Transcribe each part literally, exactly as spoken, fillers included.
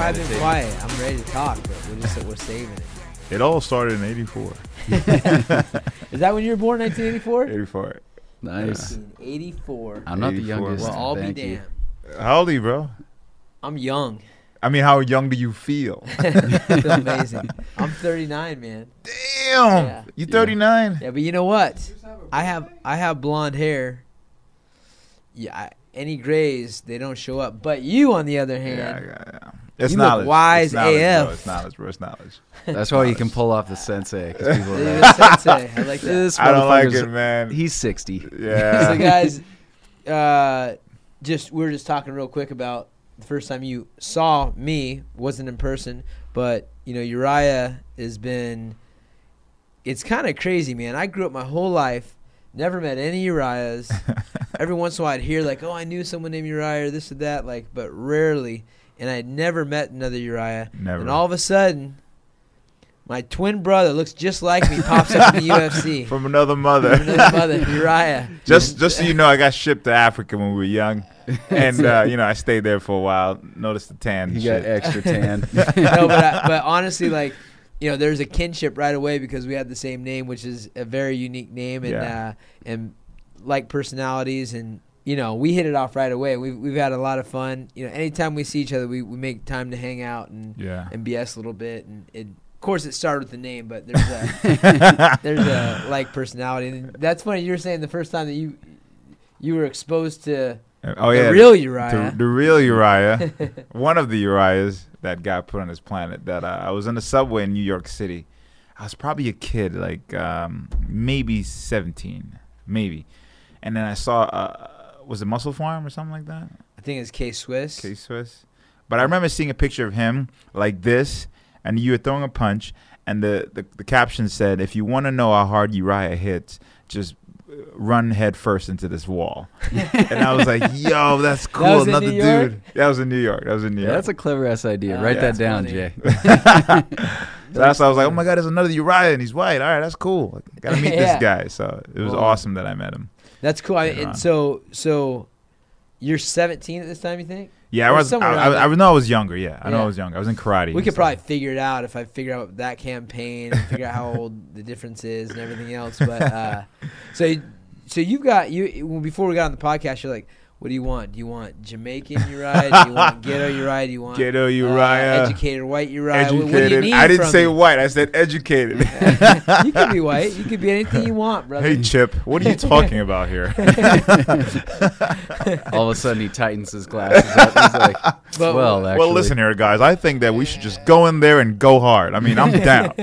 why I've been quiet. I'm ready to talk, but we're just we're saving it. It all started in eighty-four. Is that when you were born, nineteen eighty-four? eighty-four. Nice. nineteen eighty-four. I'm not the eighty-four. youngest. Well, I'll be Thank you. damned. How old are you, bro? I'm young. I mean, how young do you feel? Feel amazing. I'm thirty-nine, man. Damn. Yeah. You thirty-nine? Yeah, but you know what? I have I have blonde hair. Yeah, I, any grays, they don't show up. But you, on the other hand, Yeah, yeah, yeah. It's You look knowledge. wise it's knowledge, A F. Bro. It's knowledge, bro. It's knowledge. That's why you can pull off the sensei. 'Cause people are You're like, the sensei. I like that. this I don't like motherfucker's- it, man. He's sixty. Yeah. So guys, uh, just we were just talking real quick about the first time you saw me. Wasn't in person, but you know Uriah has been. It's kind of crazy, man. I grew up my whole life, never met any Uriahs. Every once in a while, I'd hear like, "Oh, I knew someone named Uriah," or this or that, like, but rarely. And I'd never met another Uriah. Never. And all of a sudden, my twin brother looks just like me, pops up in the U F C. From another mother. From another mother, Uriah. Just just so you know, I got shipped to Africa when we were young. And, uh, you know, I stayed there for a while. Noticed the tan and He shit. got extra tan. No, but I, but honestly, like, you know, there's a kinship right away because we had the same name, which is a very unique name, and Yeah. uh, and like personalities, and you know, we hit it off right away. We've we've had a lot of fun. You know, anytime we see each other, we, we make time to hang out and Yeah. and B S a little bit, and it, of course it started with the name, but there's a there's a like personality, and that's funny. You were saying the first time that you you were exposed to Oh, the yeah. real The, Uriah. the real Uriah. One of the Uriahs that got put on this planet. That uh, I was in the subway in New York City. I was probably a kid, like um, maybe seventeen, maybe. And then I saw, uh, was it Muscle Farm or something like that? I think it's K Swiss. K Swiss. But I remember seeing a picture of him like this, and you were throwing a punch, and the, the, the caption said, "If you want to know how hard Uriah hits, just run head first into this wall." And I was like, yo, that's cool. That was in Another New York? dude. That was in New York. That was in New Yeah, York. that's a clever ass idea. Uh, Write yeah. that down, That's Jay. So that's why I was like, oh my God, there's another Uriah, and he's white. All right, that's cool. I gotta meet Yeah. this guy. So it was Well, awesome that I met him. That's cool. I, Yeah. and so so you're seventeen at this time, you think? Yeah, I Or was. I, somewhere I, around I, there. know I was younger. Yeah, I know Yeah. I was younger. I was in karate. We and could stuff. probably figure it out if I figure out that campaign and figure out how old the difference is and everything else. But uh, so so you've got you well, before we got on the podcast, you're like, what do you want? Do you want Jamaican Uriah? Do you want ghetto Uriah? Do you want Ghetto uh, Uriah. educated white Uriah? What- Educated. What do you need I didn't from say me? white. I said educated. You could be white. You could be anything you want, brother. Hey, Chip, what are you talking about here? All of a sudden, he tightens his glasses up. He's like, But- well, actually. Well, listen here, guys. I think that we should just go in there and go hard. I mean, I'm down.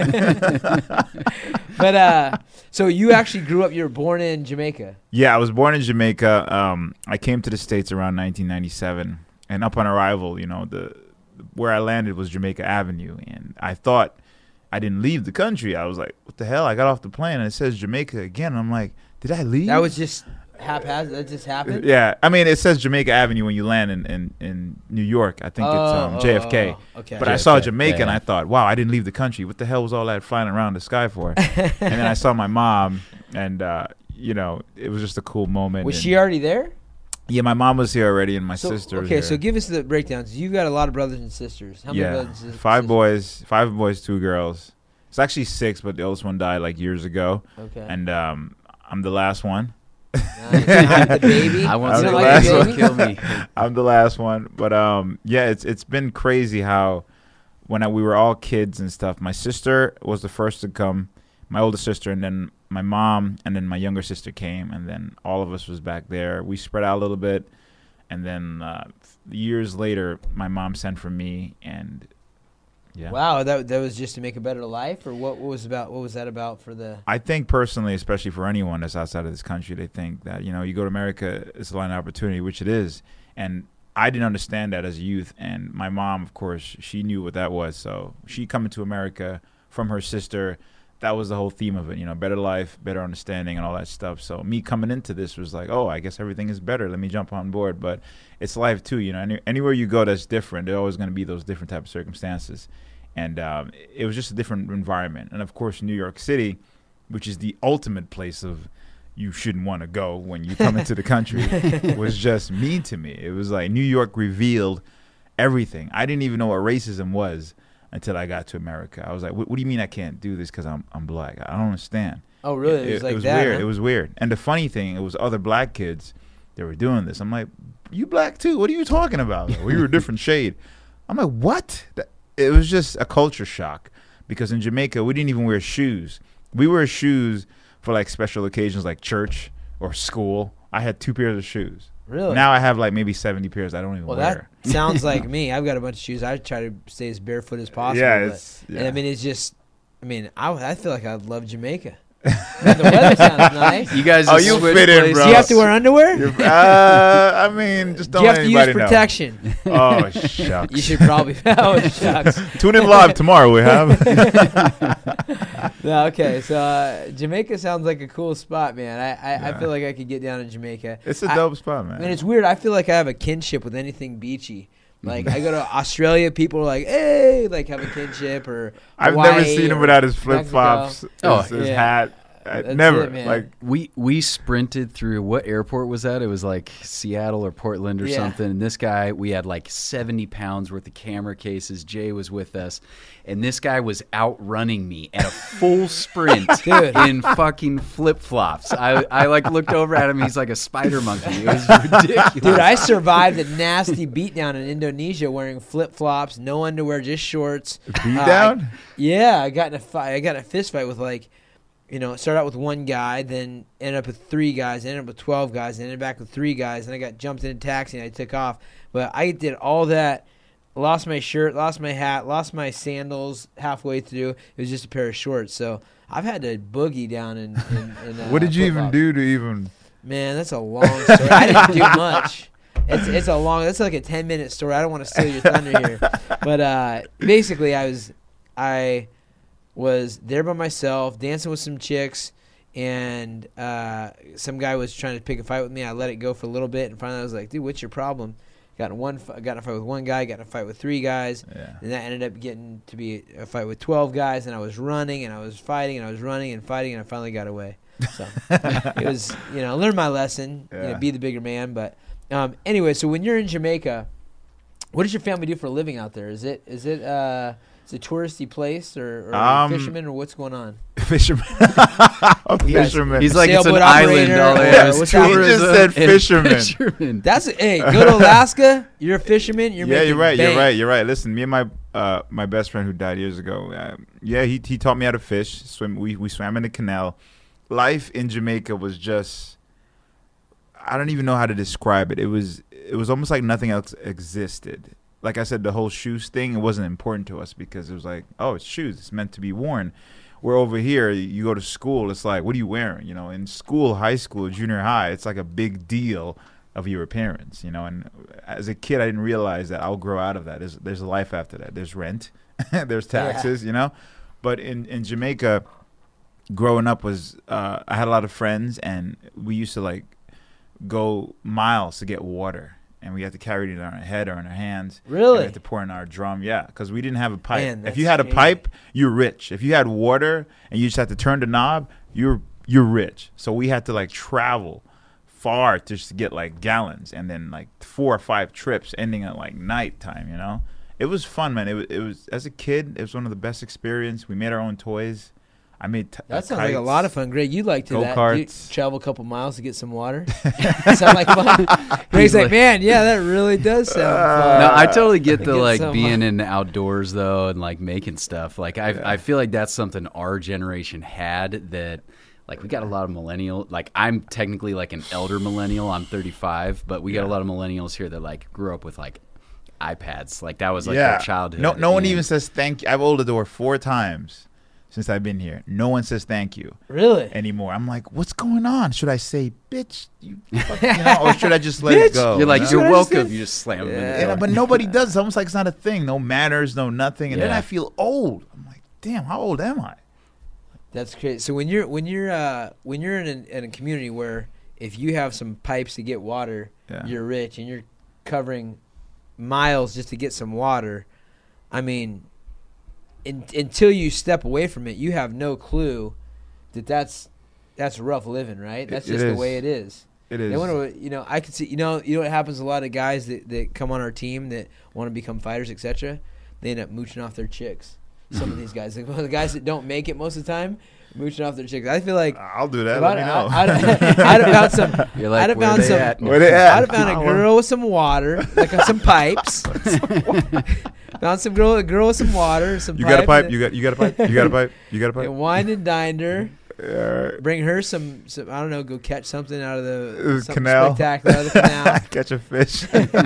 But uh, so you actually grew up. You were born in Jamaica. Yeah, I was born in Jamaica. Um, I came to the States around nineteen ninety-seven, and upon arrival, you know, the where I landed was Jamaica Avenue, and I thought I didn't leave the country. I was like, what the hell? I got off the plane, and it says Jamaica again. And I'm like, did I leave? That was just haphazard. That just happened. Yeah, I mean, it says Jamaica Avenue when you land in, in, in New York. I think it's um, Oh, J F K. oh, oh, okay. But I J F K, saw Jamaica, yeah, and yeah. I thought, wow, I didn't leave the country. What the hell was all that flying around the sky for? And then I saw my mom, and, uh, you know, it was just a cool moment. Was and- she already there? Yeah, my mom was here already, and my So, sister was okay, here. so give us the breakdowns. You've got a lot of brothers and sisters. How many yeah, brothers and sis- five sisters? boys, five boys, two girls. It's actually six, but the oldest one died like years ago, Okay. and um, I'm the last one. Nice. I'm the baby. I want I'm You the don't to like the last baby? kill me. I'm the last one, but um, yeah, it's it's been crazy how when I, we were all kids and stuff. My sister was the first to come, my older sister, and then my mom, and then my younger sister came, and then all of us was back there. We spread out a little bit, and then uh, years later, my mom sent for me, and yeah. Wow, that that was just to make a better life, or what, what was about? What was that about for the? I think personally, especially for anyone that's outside of this country, they think that, you know, you go to America, it's a line of opportunity, which it is. And I didn't understand that as a youth. And my mom, of course, she knew what that was. So she coming to America from her sister, that was the whole theme of it, you know, better life, better understanding and all that stuff. So me coming into this was like, oh, I guess everything is better. Let me jump on board. But it's life too, you know, any, anywhere you go that's different, there are always going to be those different type of circumstances. And um, it was just a different environment. And, of course, New York City, which is the ultimate place of you shouldn't want to go when you come into the country, was just mean to me. It was like New York revealed everything. I didn't even know what racism was until I got to America. I was like, what, what do you mean I can't do this because I'm I'm black? I don't understand. Oh, really? It, It, was like it was that, weird. huh? It was weird. And the funny thing, it was other black kids that were doing this. I'm like, you black too? What are you talking about? We were a different shade. I'm like, what? That- It was just a culture shock because in Jamaica, we didn't even wear shoes. We wear shoes for like special occasions like church or school. I had two pairs of shoes. Really? Now I have like maybe seventy pairs I don't even Well, wear. that sounds like me. I've got a bunch of shoes. I try to stay as barefoot as possible. Yeah, but- it's, And yeah. I mean, it's just. I mean, I, I feel like I love Jamaica. Man, the weather sounds nice. You guys Oh, just you switched fit in, places. bro. Do you have to wear underwear? You're- uh, I mean, just Do don't you have let to use anybody know. protection? Oh, shucks. You should probably. Oh, shucks. Tune in live tomorrow. We have. No, okay, so uh, Jamaica sounds like a cool spot, man. I, I, I Yeah. feel like I could get down in Jamaica. It's a I- dope spot, man. And it's weird. I feel like I have a kinship with anything beachy. Like I go to Australia, people are like, "Hey," like have a kinship. Or I've never Hawaii seen him or what his flip flops, his, Oh, his yeah. hat. I, That's never it, man. like. We we sprinted through what airport was that? It was like Seattle or Portland or Yeah. something. And this guy, we had like seventy pounds worth of camera cases. Jay was with us, and this guy was outrunning me at a full sprint Dude. in fucking flip flops. I I like looked over at him. He's like a spider monkey. It was ridiculous. Dude, I survived a nasty beatdown in Indonesia wearing flip flops, no underwear, just shorts. Beat Uh, down? I- yeah, I got in a fight. I got in a fist fight with like, you know, started out with one guy, then ended up with three guys, ended up with twelve guys, and ended back with three guys, and I got jumped in a taxi and I took off. But I did all that, lost my shirt, lost my hat, lost my sandals halfway through. It was just a pair of shorts. So I've had to boogie down in. in, in uh, What did you even flip-flops. do to even? Man, that's a long story. I didn't do much. It's it's a long. That's like a ten minute story. I don't want to steal your thunder here, but uh, basically, I was I was there by myself, dancing with some chicks, and uh, some guy was trying to pick a fight with me. I let it go for a little bit, and finally, I was like, "Dude, what's your problem?" Got in one. Got in a fight with one guy. Got in a fight with three guys. Yeah. And that ended up getting to be a fight with twelve guys, and I was running, and I was fighting, and I was running and fighting, and I finally got away. So it was, you know, learn my lesson, you Yeah. know, be the bigger man. But um, anyway, so when you're in Jamaica, what does your family do for a living out there? Is it is it uh, is it a touristy place, or, or Um, fishermen, or what's going on? Fisherman. A You guys- fisherman. He's like it's an Sailboat island. operator, All they or have is what's He happening? just tourism said and fisherman. fishermen. That's hey, go to Alaska. You're a fisherman. You're yeah, making you're right. bank. You're right. You're right. Listen, me and my uh, my best friend who died years ago. Uh, yeah, he he taught me how to fish. Swim. We we swam in the canal. Life in Jamaica was just. I don't even know how to describe it. It was it was almost like nothing else existed. Like I said, the whole shoes thing, it wasn't important to us because it was like, oh, it's shoes. It's meant to be worn. Where over here, you go to school, it's like, what are you wearing? You know, in school, high school, junior high, it's like a big deal of your appearance, you know. And as a kid, I didn't realize that I'll grow out of that. There's there's a life after that. There's rent, there's taxes, you know. But in, in Jamaica, growing up was, uh, I had a lot of friends, and we used to like go miles to get water. And we had to carry it in our head or in our hands. And Really? we had to pour in our drum, yeah, because we didn't have a pipe. Man, if that's you had a crazy. pipe, you're rich. If you had water and you just had to turn the knob, you're you're rich. So we had to like travel far just to get like gallons, and then like four or five trips ending at like nighttime. You know, it was fun, man. It was, it was as a kid, it was one of the best experience. We made our own toys. I made t- That uh, sounds like a kites. lot of fun. Greg, you like to that. Go-karts. You travel a couple miles to get some water. Sound like fun? Greg's like, like- man, yeah, that really does sound Uh, fun. No, I totally get I the get like some, being uh, in the outdoors though, and like making stuff. Like I, Yeah. I feel like that's something our generation had that. Like we got a lot of millennial. Like I'm technically like an elder millennial. I'm thirty-five, but we got a lot of millennials here that like grew up with like iPads. Like that was like their childhood. No, no one and- even says thank you. I've opened the door four times since I've been here. No one says thank you Really? anymore. I'm like, what's going on? Should I say, bitch, you fucking hell, or should I just let it Bitch. go? You're like, you know? you're What is welcome. this? You just slam them in Yeah. the Yeah, door. but nobody does. It's almost like it's not a thing. No manners, no nothing. And then Yeah. I feel old. I'm like, damn, how old am I? That's crazy. So when you're when you're uh, when you're in a, in a community where if you have some pipes to get water, Yeah. you're rich, and you're covering miles just to get some water. I mean, in, until you step away from it, you have no clue that that's that's rough living, right? That's It- it just the is. way it is. It is. They want to, you know, I could see, you know, you know what happens. A lot of guys that, that come on our team that want to become fighters, et cetera. They end up mooching off their chicks. Some of these guys, like the guys that don't make it most of the time, mooching off their chicks. I feel like I'll do that. if Let I'd, me know. I'd, I'd, I'd have found some. You're like, I'd have where found they some. at? Where they at? I'd have found a girl with some water, like uh, some pipes. Found some girl, a girl with some water, some. You got a pipe. and- You got. You got a pipe. You got a pipe. You got a pipe. and wine and dined her. Alright. Bring her some, some. I don't know. Go catch something out of the Uh, something canal. spectacular out of the canal. Catch a fish.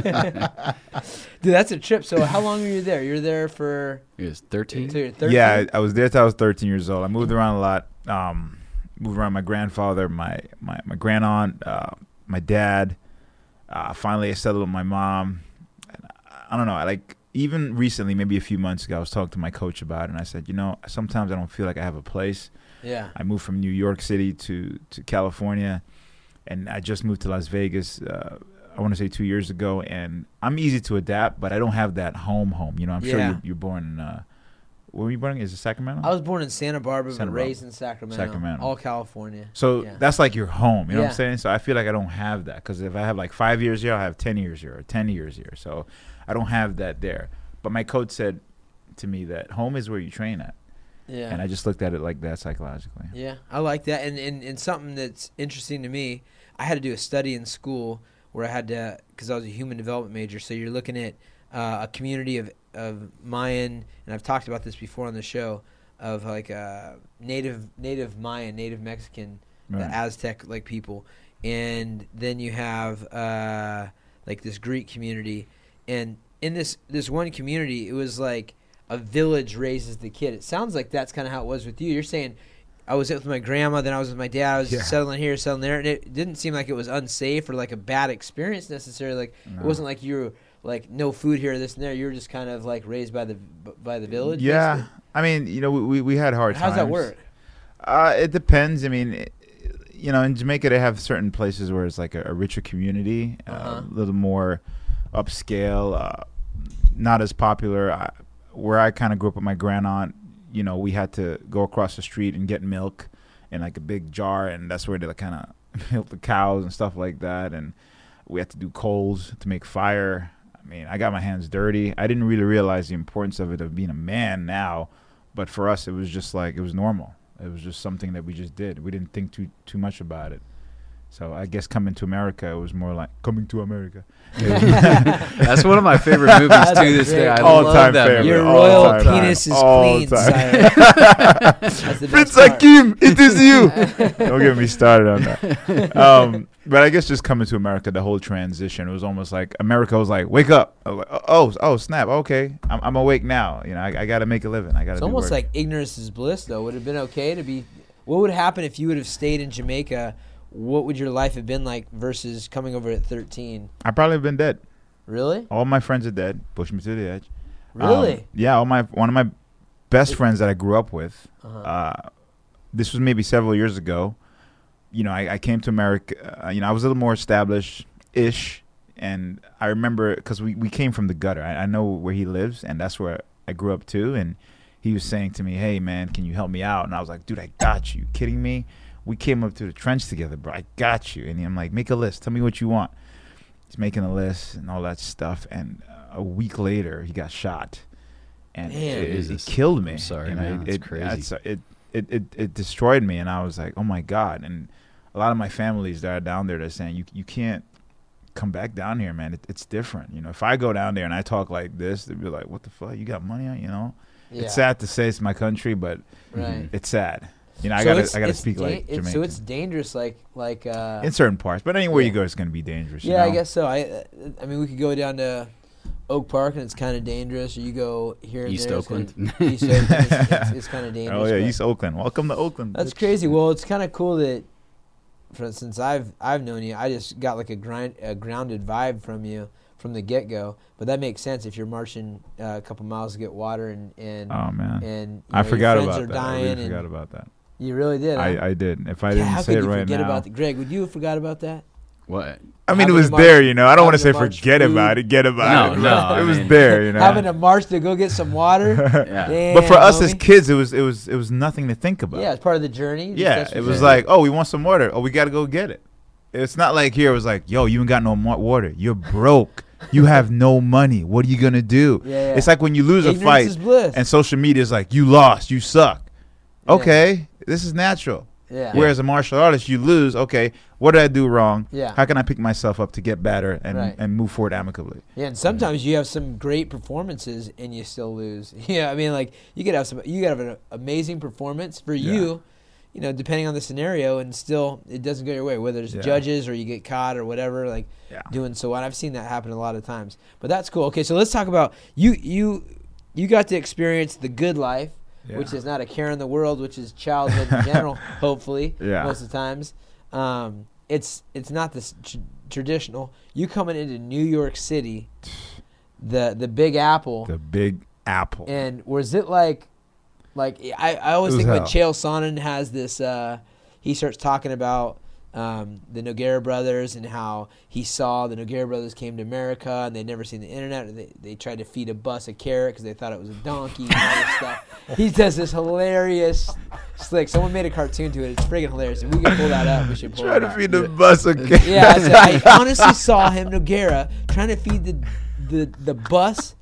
Dude, that's a trip. So how long were you there? You're there for He was thirteen. till you're thirteen? Yeah, I, I was there till I was thirteen years old. I moved around a lot. Um, moved around my grandfather, my my my grand aunt, uh, my dad. Uh, finally, I settled with my mom. And I, I don't know. I like even recently, maybe a few months ago, I was talking to my coach about it, and I said, you know, sometimes I don't feel like I have a place. Yeah. I moved from New York City to, to California, and I just moved to Las Vegas, uh, I want to say two years ago, and I'm easy to adapt, but I don't have that home home. You know, I'm sure Yeah. you're, you're born in, uh, where were you born in? Is it Sacramento? I was born in Santa Barbara, Santa but Barbara. raised in Sacramento. Sacramento. All California. so yeah. that's like your home, you know what Yeah. I'm saying? So I feel like I don't have that, because if I have like five years here, I'll have ten years here, or ten years here. So I don't have that there. But my coach said to me that home is where you train at. Yeah. And I just looked at it like that psychologically. Yeah, I like that. And, and, and something that's interesting to me, I had to do a study in school where I had to, because I was a human development major, so you're looking at uh, a community of, of Mayan, and I've talked about this before on the show, of like uh, native native Mayan, native Mexican, the Right. Aztec like people. And then you have uh, like this Greek community. And in this, this one community, it was like a village raises the kid. It sounds like that's kind of how it was with you. You're saying I was with my grandma, then I was with my dad. I was Yeah. settling here, settling there, and it didn't seem like it was unsafe or like a bad experience necessarily. Like No. it wasn't like you were like no food here, this and there. You were just kind of like raised by the by the village. Yeah. basically? I mean, you know, we, we had hard How's times. that work? Uh, it depends. I mean, it, you know, in Jamaica, they have certain places where it's like a, a richer community, uh, Uh-huh. a little more upscale, uh, not as popular. I, where I kind of grew up with my grand aunt, you know, we had to go across the street and get milk in like a big jar, and that's where they like, kind of milk the cows and stuff like that. And we had to do coals to make fire. I mean, I got my hands dirty. I didn't really realize the importance of it, of being a man now, but for us, it was just like, it was normal. It was just something that we just did. We didn't think too too much about it. So I guess coming to America, it was more like coming to America. That's one of my favorite movies That's to a this great- day. I All love time that favorite. movie. Your all royal time. penis is All clean, time. Sire. That's the Prince best part. Hakeem, it is you. Don't get me started on that. Um, but I guess just coming to America, the whole transition, it was almost like America was like, wake up. I was like, oh, oh, snap. Okay, I'm, I'm awake now. You know, I, I got to make a living. I got to. It's almost like ignorance is bliss, though. Would it have been okay to be? What would happen if you would have stayed in Jamaica? What would your life have been like versus coming over at thirteen? I probably have been dead. Really? All my friends are dead. Pushed me to the edge. Really? Um, yeah, all my one of my best friends that I grew up with. Uh-huh. Uh, this was maybe several years ago. You know, I, I came to America. Uh, you know, I was a little more established-ish, and I remember because we, we came from the gutter. I, I know where he lives, and that's where I grew up too. And he was saying to me, "Hey, man, can you help me out?" And I was like, "Dude, I got you. You kidding me? We came up to the trench together, bro. I got you." And I'm like, "Make a list. Tell me what you want." He's making a list and all that stuff. And uh, a week later, he got shot, and Damn. it, it, it Jesus. killed me. I'm sorry, you know, man. it, That's it, crazy. it's- it, it, it, it destroyed me, and I was like, "Oh my God!" And a lot of my families that are down there, they're saying, "You you can't come back down here, man. It, it's different. You know, if I go down there and I talk like this, they'd be like, "What the fuck? You got money on?" You know. Yeah. It's sad to say it's my country, but Right. it's sad. You know, I So gotta it's- I gotta it's speak da- like it's- Jamaican. So it's dangerous, like like. Uh, in certain parts, but anywhere yeah. you go, it's gonna be dangerous. you yeah, I know? guess so. I uh, I mean, we could go down to Oak Park and it's kind of dangerous. Or you go here and East there, it's Oakland. Kinda, East Oakland, it's, it's, it's kind of dangerous. Oh yeah, but East Oakland. Welcome to Oakland. That's bitch. crazy. Well, it's kind of cool that, for instance, I've I've known you. I just got like a grind a grounded vibe from you from the get go. But that makes sense if you're marching uh, a couple miles to get water and and Oh man, and you I know, your forgot friends about are that. I dying really and forgot about that. you really did. huh? I, I did. If I Yeah, didn't how say could it you right forget now, about that, Greg? Would you have forgot about that? What? I mean, it having was to march- there. You know, I don't want to say having to march forget food. about it, get about No, it. no, It I was mean- there. You know, Having to march to go get some water. Yeah. Damn, but for us as homie. kids, it was it was it was nothing to think about. Yeah, it's part of the journey. Just yeah. that's It what was you're- like, oh, we want some water. Oh, we got to go get it. it's not like here it was like, yo, you ain't got no mo- water. You're broke. You have no money. What are you gonna do? Yeah, yeah. It's like when you lose Ignorance a fight is bliss. and social media is like, you lost, you suck. Yeah. Okay, this is natural. Yeah. Whereas a martial artist, you lose. Okay, what did I do wrong? Yeah. How can I pick myself up to get better and, Right. and move forward amicably? Yeah, and sometimes you have some great performances and you still lose. Yeah, I mean, like you could have some, you could have an amazing performance for you, you know, depending on the scenario, and still it doesn't go your way. Whether it's Yeah. judges or you get caught or whatever, like Yeah. doing so on. I've seen that happen a lot of times. But that's cool. Okay, so let's talk about you. You you got to experience the good life, Yeah. which is not a care in the world, which is childhood in general. Hopefully, Yeah. most of the times, um, it's it's not this tr- traditional. You coming into New York City, the the Big Apple, The Big Apple. and was it like, like I, I always It was think when hell. Chael Sonnen has this, uh, he starts talking about um, the Nogueira brothers and how he saw the Nogueira brothers came to America and they'd never seen the internet. And they, they tried to feed a bus a carrot because they thought it was a donkey and all this stuff. He does this hilarious slick. Someone made a cartoon to it. It's friggin' hilarious. If we can pull that up, we should pull Try it to up. feed the bus again. Yeah, I, said, I honestly saw him, Nogueira, trying to feed the the, the bus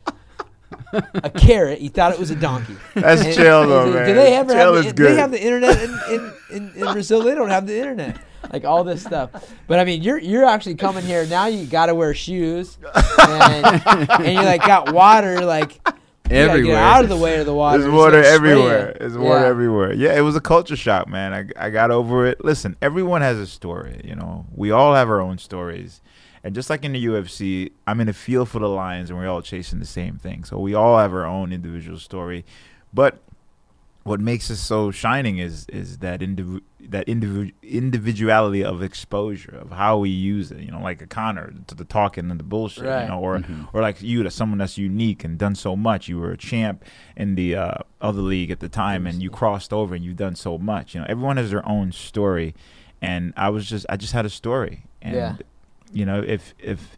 a carrot. He thought it was a donkey. That's And- Chael, and though, do man. they ever Chael have is the, good. They have the internet in, in, in, in Brazil. They don't have the internet. Like all this stuff. But I mean, you're you're actually coming here now. You got to wear shoes, and, and you like got water like. You gotta Everywhere. get out of the way of the water. There's It's water gonna spray everywhere. you. There's water Yeah. everywhere. Yeah, it was a culture shock, man. I, I got over it. Listen, everyone has a story, you know. We all have our own stories. And just like in the U F C, I'm in a field full of lions and we're all chasing the same thing. So we all have our own individual story. But what makes us so shining is is that indiv- that indiv- individuality of exposure, of how we use it. You know, like a Connor, to the talking and the bullshit, Right. you know, or Mhm. or like you, to someone that's unique and done so much. You were a champ in the uh, other league at the time, and you crossed over and you've done so much. You know, everyone has their own story, and I was just I just had a story, and Yeah. you know, if if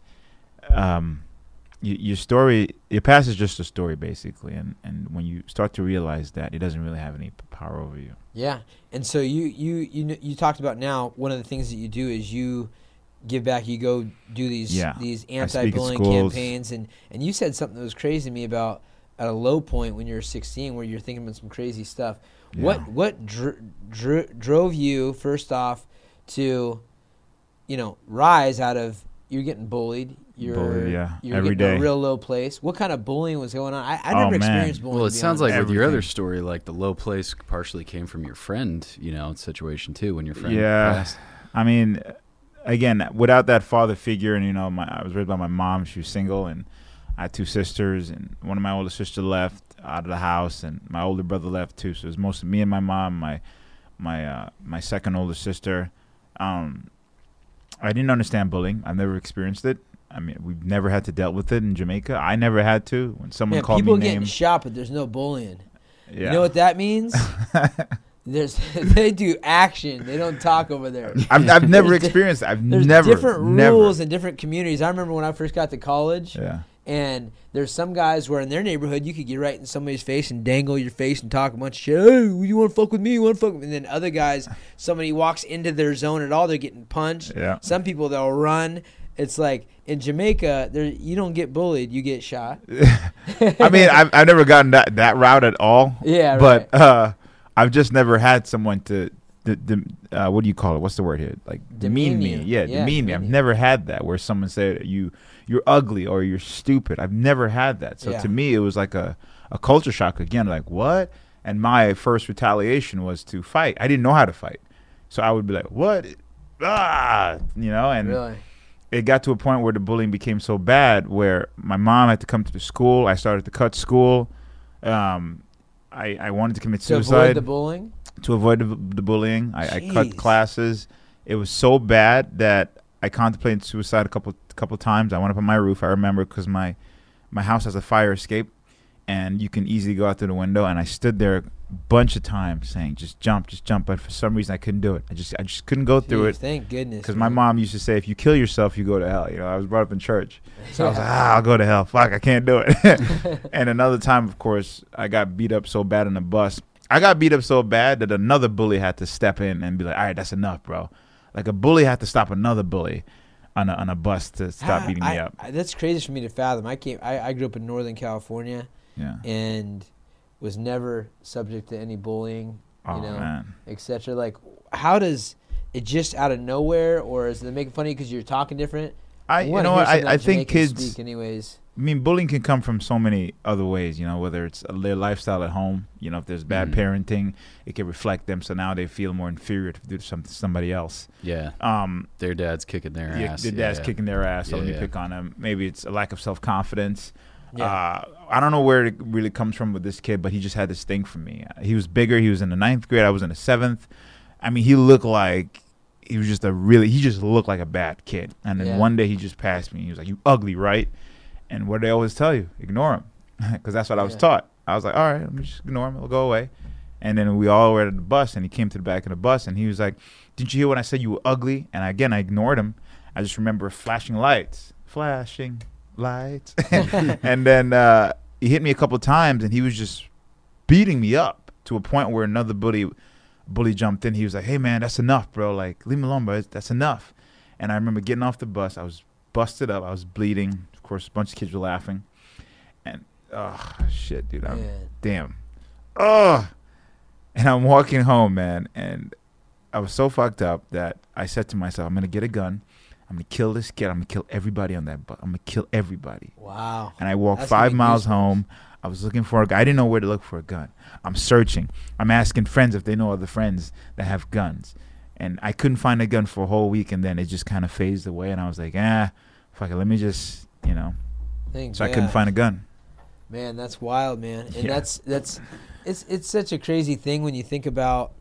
um, y- your story, your past is just a story basically, and and when you start to realize that, it doesn't really have any p- power over you. Yeah, and so you you you kn- you talked about now one of the things that you do is you give back. You go do these Yeah. these I speak at anti-bullying schools. campaigns, and and you said something that was crazy to me about at a low point when you were sixteen, where you're thinking about some crazy stuff. Yeah. What what dr- dr- drove you first off to, you know, rise out of you're getting bullied. You're Bullied, yeah, you're every getting day. a real low place. What kind of bullying was going on? I, I Oh, never man. experienced bullying. Well, it to be sounds honest. like with your other Everything. story, like the low place partially came from your friend, you know, situation too. When your friend Yeah. passed. I mean, again, without that father figure, and you know, my I was raised by my mom. She was single, and I had two sisters, and one of my older sisters left out of the house, and my older brother left too. So it was mostly me and my mom, my my uh, my second older sister. Um, I didn't understand bullying. I've never experienced it. I mean, we've never had to deal with it in Jamaica. I never had to. When someone Man, called people me getting names, shot, but there's no bullying. yeah. You know what that means? There's they do action. They don't talk over there. I've, I've never There's di- experienced it. I've There's never, different never. rules in different communities. I remember when I first got to college, Yeah. and there's some guys where in their neighborhood you could get right in somebody's face and dangle your face and talk a bunch of shit. Hey, you want to fuck with me? You want to fuck with me? And then other guys, somebody walks into their zone at all, they're getting punched. Yeah. Some people, they'll run. It's like in Jamaica, there you don't get bullied, you get shot. I mean, I've, I've never gotten that, that route at all. Yeah, But right. uh, I've just never had someone to, the, the, uh, what do you call it? What's the word here? Like demean, Demean me. you. Yeah, Yeah, demean me. demean I've you. never had that where someone said you, you're ugly or you're stupid. I've never had that. So Yeah. to me, it was like a, a culture shock again. Like, what? And my first retaliation was to fight. I didn't know how to fight. So I would be like, what? Ah, you know, and Really? it got to a point where the bullying became so bad where my mom had to come to the school. I started to cut school. Um, I, I wanted to commit To suicide avoid the bullying? to avoid the, the bullying. I, I cut Jeez. classes. It was so bad that I contemplated suicide a couple couple times. I went up on my roof. I remember because my my house has a fire escape, and you can easily go out through the window. And I stood there a bunch of times saying, "Just jump, just jump." But for some reason, I couldn't do it. I just I just couldn't go through Jeez, it. Thank goodness. Because my man. mom used to say, if you kill yourself, you go to hell. You know, I was brought up in church. So I was Yeah. like, ah, I'll go to hell. Fuck, I can't do it. And another time, of course, I got beat up so bad on the bus. I got beat up so bad that another bully had to step in and be like, all right, that's enough, bro. Like a bully had to stop another bully on a, on a bus to stop I- beating me I- up. I- that's crazy for me to fathom. I came. I, I grew up in Northern California Yeah. and was never subject to any bullying, Oh you know, man. et cetera. Like, how does it just out of nowhere, or is it making fun of you because you're talking different? I you wanna know hear what some I, of I that think Jamaican kids. speak anyways. I mean, bullying can come from so many other ways, you know, whether it's their lifestyle at home, you know, if there's bad Mhm. parenting, it can reflect them. So now they feel more inferior to do something to somebody else. Yeah. Um, Their dad's kicking their yeah, ass. their Yeah, dad's yeah. kicking their ass, so Yeah, let me yeah. pick on them. Maybe it's a lack of self-confidence. Yeah. Uh, I don't know where it really comes from with this kid, but he just had this thing for me. He was bigger. He was in the ninth grade. I was in the seventh. I mean, he looked like he was just a really, he just looked like a bad kid. And then Yeah. one day he just passed me. He was like, "You ugly, right?" And what do they always tell you? Ignore him. Because that's what I was Yeah. taught. I was like, all right, let me just ignore him. It'll go away. And then we all were at the bus, and he came to the back of the bus, and he was like, "Didn't you hear when I said you were ugly?" And again, I ignored him. I just remember flashing lights. Flashing lights. And then uh, he hit me a couple times, and he was just beating me up to a point where another bully bully jumped in. He was like, "Hey, man, that's enough, bro. Like, leave me alone, bro. That's enough." And I remember getting off the bus. I was busted up. I was bleeding. Of course, a bunch of kids were laughing. And, oh, shit, dude. I'm, Man. damn. Oh. And I'm walking home, man. And I was so fucked up that I said to myself, I'm going to get a gun. I'm going to kill this kid. I'm going to kill everybody on that bus. I'm going to kill everybody. Wow. And I walked That's five giving me miles goosebumps. home. I was looking for a gun. I didn't know where to look for a gun. I'm searching. I'm asking friends if they know other friends that have guns. And I couldn't find a gun for a whole week, and then it just kind of phased away. And I was like, ah, fuck it. Let me just, you know. Thank So I couldn't God. find a gun. Man, that's wild, man. And Yeah. that's that's it's it's such a crazy thing when you think about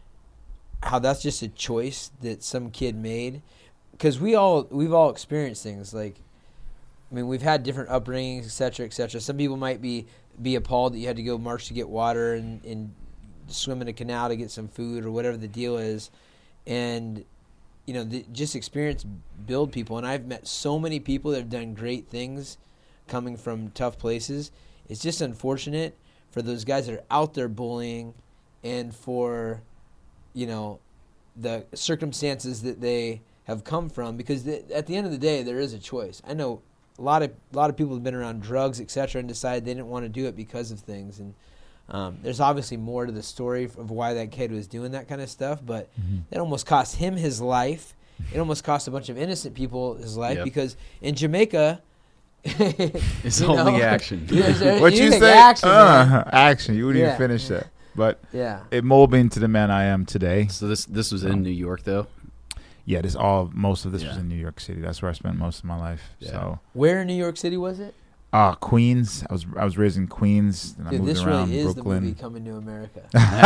how that's just a choice that some kid made. Because we all we've all experienced things like, I mean, we've had different upbringings, et cetera, et cetera. Some people might be be appalled that you had to go march to get water and, and swim in a canal to get some food or whatever the deal is. And you know, the, just experience build people. And I've met so many people that have done great things coming from tough places. It's just unfortunate for those guys that are out there bullying and for, you know, the circumstances that they have come from, because th- at the end of the day, there is a choice. I know a lot of a lot of people have been around drugs, et cetera, and decided they didn't want to do it because of things. And um, there's obviously more to the story of why that kid was doing that kind of stuff, but it almost cost him his life. It almost cost a bunch of innocent people his life. Yep. Because in Jamaica, It's you only know, action. yeah, there- What you think say? Action, man. uh, action. You wouldn't Yeah. even finish that. But Yeah. it molded me into the man I am today. So this this was in New York, though. Yeah, this all most of this was Yeah. in New York City. That's where I spent most of my life. Yeah. So, Where in New York City was it? uh Queens. I was I was raised in Queens, and I Dude, moved this around really is Brooklyn. the movie Coming to America.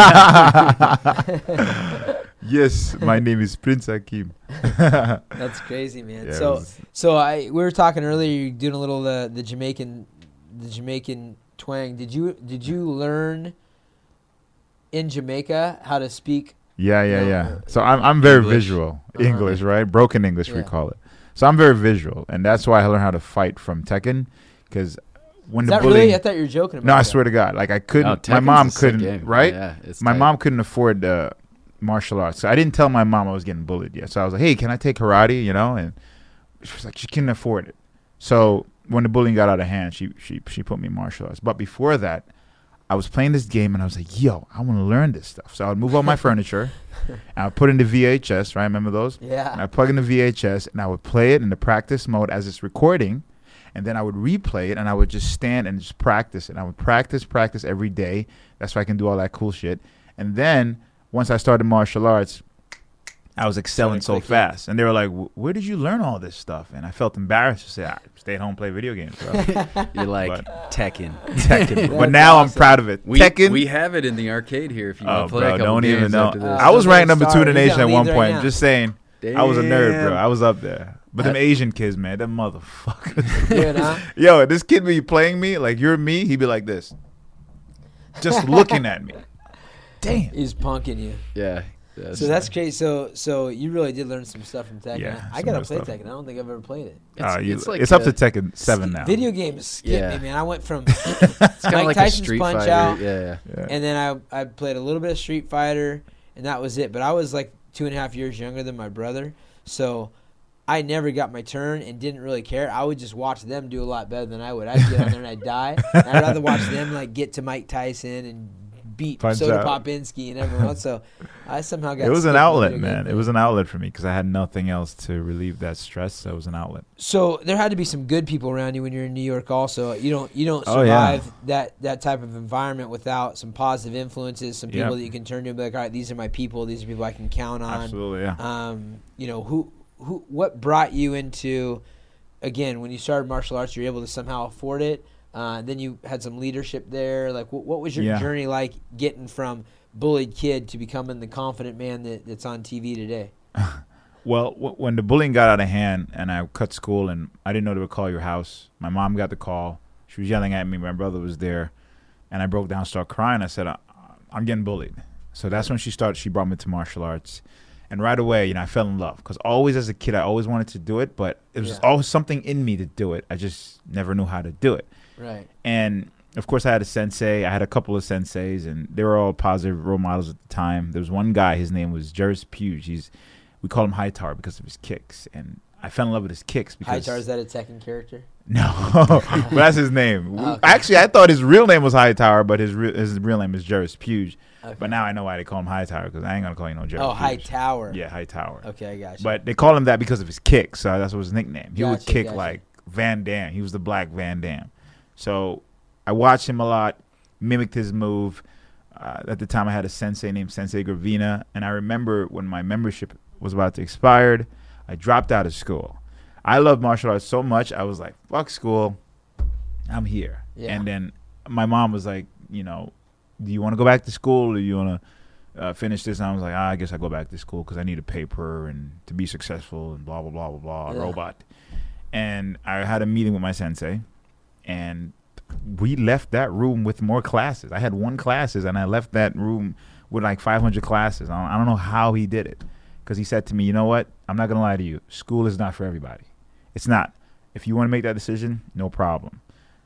Yes, my name is Prince Hakeem. That's crazy, man. Yeah, it so, was- so I we were talking earlier. You're doing a little uh, the Jamaican, the Jamaican twang. Did you did you learn in Jamaica how to speak? Yeah, yeah, No, yeah. uh, So I'm I'm very English. visual. Uh-huh. English, right? Broken English, we Yeah. call it. So I'm very visual, and that's why I learned how to fight from Tekken, because when Is the that bullying. really? I thought you were joking about no, I that. swear to God, like I No, couldn't. my Tekken's mom a sick couldn't, game. right? Yeah, it's My tight. mom couldn't afford uh, martial arts, so I didn't tell my mom I was getting bullied yet. So I was like, "Hey, can I take karate?" You know, and she was like, "She couldn't afford it." So when the bullying got out of hand, she she she put me in martial arts. But before that, I was playing this game, and I was like, "Yo, I want to learn this stuff." So I would move all my furniture, and I would put in the V H S. Right, remember those? And Yeah. I plug in the V H S, and I would play it in the practice mode as it's recording, and then I would replay it, and I would just stand and just practice. And I would practice, practice every day. That's why I can do all that cool shit. And then once I started martial arts, I was excelling so clicking. fast. And they were like, "Wh- where did you learn all this stuff?" And I felt embarrassed to say, I stay at home, play video games, bro. You're like But- Tekken. Tekken. But That's now I'm awesome. proud of it. We Tekken. we have it in the arcade here. If you oh, want to play bro, a couple don't games even know. after this. Uh, I was so ranked don't number two in the start. You nation got at one leads right point. now. Just saying. I was a nerd, bro. Damn. I was up there. But them I- Asian kids, man, them motherfuckers. Good, huh? Yo, this kid be playing me like you're me. He'd be like this, just looking at me. Damn. He's punking you. Yeah. So that's crazy. So, so you really did learn some stuff from Tekken. Yeah, I some gotta good play stuff. Tekken. I don't think I've ever played it. It's, Uh, you- it's like it's up a- to Tekken seven now. Video games skip Yeah. me, man. I went from It's kind Mike of like Tyson's a Street Punch Fighter. Out. Yeah, yeah. Yeah. and then I I played a little bit of Street Fighter, and that was it. But I was like two and a half years younger than my brother. So I never got my turn and didn't really care. I would just watch them do a lot better than I would. I'd get on there and I'd die. And I'd rather watch them like get to Mike Tyson and beat Punch Soda out. Popinski and everyone else. So I somehow got It was an skipped the outlet, video man. game It was an outlet for me because I had nothing else to relieve that stress. So it was an outlet. So there had to be some good people around you when you're in New York. Also, you don't you don't Oh, yeah. survive that that type of environment without some positive influences, some people Yep. that you can turn to and be like, all right, these are my people. These are people I can count on. Absolutely, yeah. Um, you know who who what brought you into, again, when you started martial arts, you were able to somehow afford it. Uh, then you had some leadership there. Like, what, what was your Yeah. journey like getting from bullied kid to becoming the confident man that, that's on T V today? Well, w- when the bullying got out of hand and I cut school and I didn't know they would call your house, my mom got the call. She was yelling at me. My brother was there. And I broke down, started crying. I said, I- I'm getting bullied. So that's when she started. She brought me to martial arts. And right away, you know, I fell in love. Because always as a kid, I always wanted to do it. But it was Yeah. always something in me to do it. I just never knew how to do it. Right. And of course, I had a sensei. I had a couple of senseis, and they were all positive role models at the time. There was one guy. His name was Juris Puge. He's we call him Hightower because of his kicks, and I fell in love with his kicks. Because Hightower, is that a Tekken character? No, but that's his name. Okay. Actually, I thought his real name was Hightower, but his re- his real name is Juris Puge. Okay. But now I know why they call him Hightower because I ain't gonna call you no Juris. Oh, Puge. Hightower. Yeah, Hightower. Okay, I got you. But they call him that because of his kicks. So that's what his nickname. He would Gotcha, kick gotcha. like Van Damme. He was the Black Van Damme. So I watched him a lot, mimicked his move. Uh, at the time, I had a sensei named Sensei Gravina, and I remember when my membership was about to expire, I dropped out of school. I love martial arts so much, I was like, fuck school, I'm here. Yeah. And then my mom was like, you know, do you want to go back to school or do you want to uh, finish this? And I was like, ah, I guess I go back to school because I need a paper and to be successful and blah, blah, blah, blah, blah, Yeah. robot. And I had a meeting with my sensei, and we left that room with more classes. I had one classes, and I left that room with like five hundred classes. I don't, I don't know how he did it, because he said to me, you know what? I'm not going to lie to you. School is not for everybody. It's not. If you want to make that decision, no problem.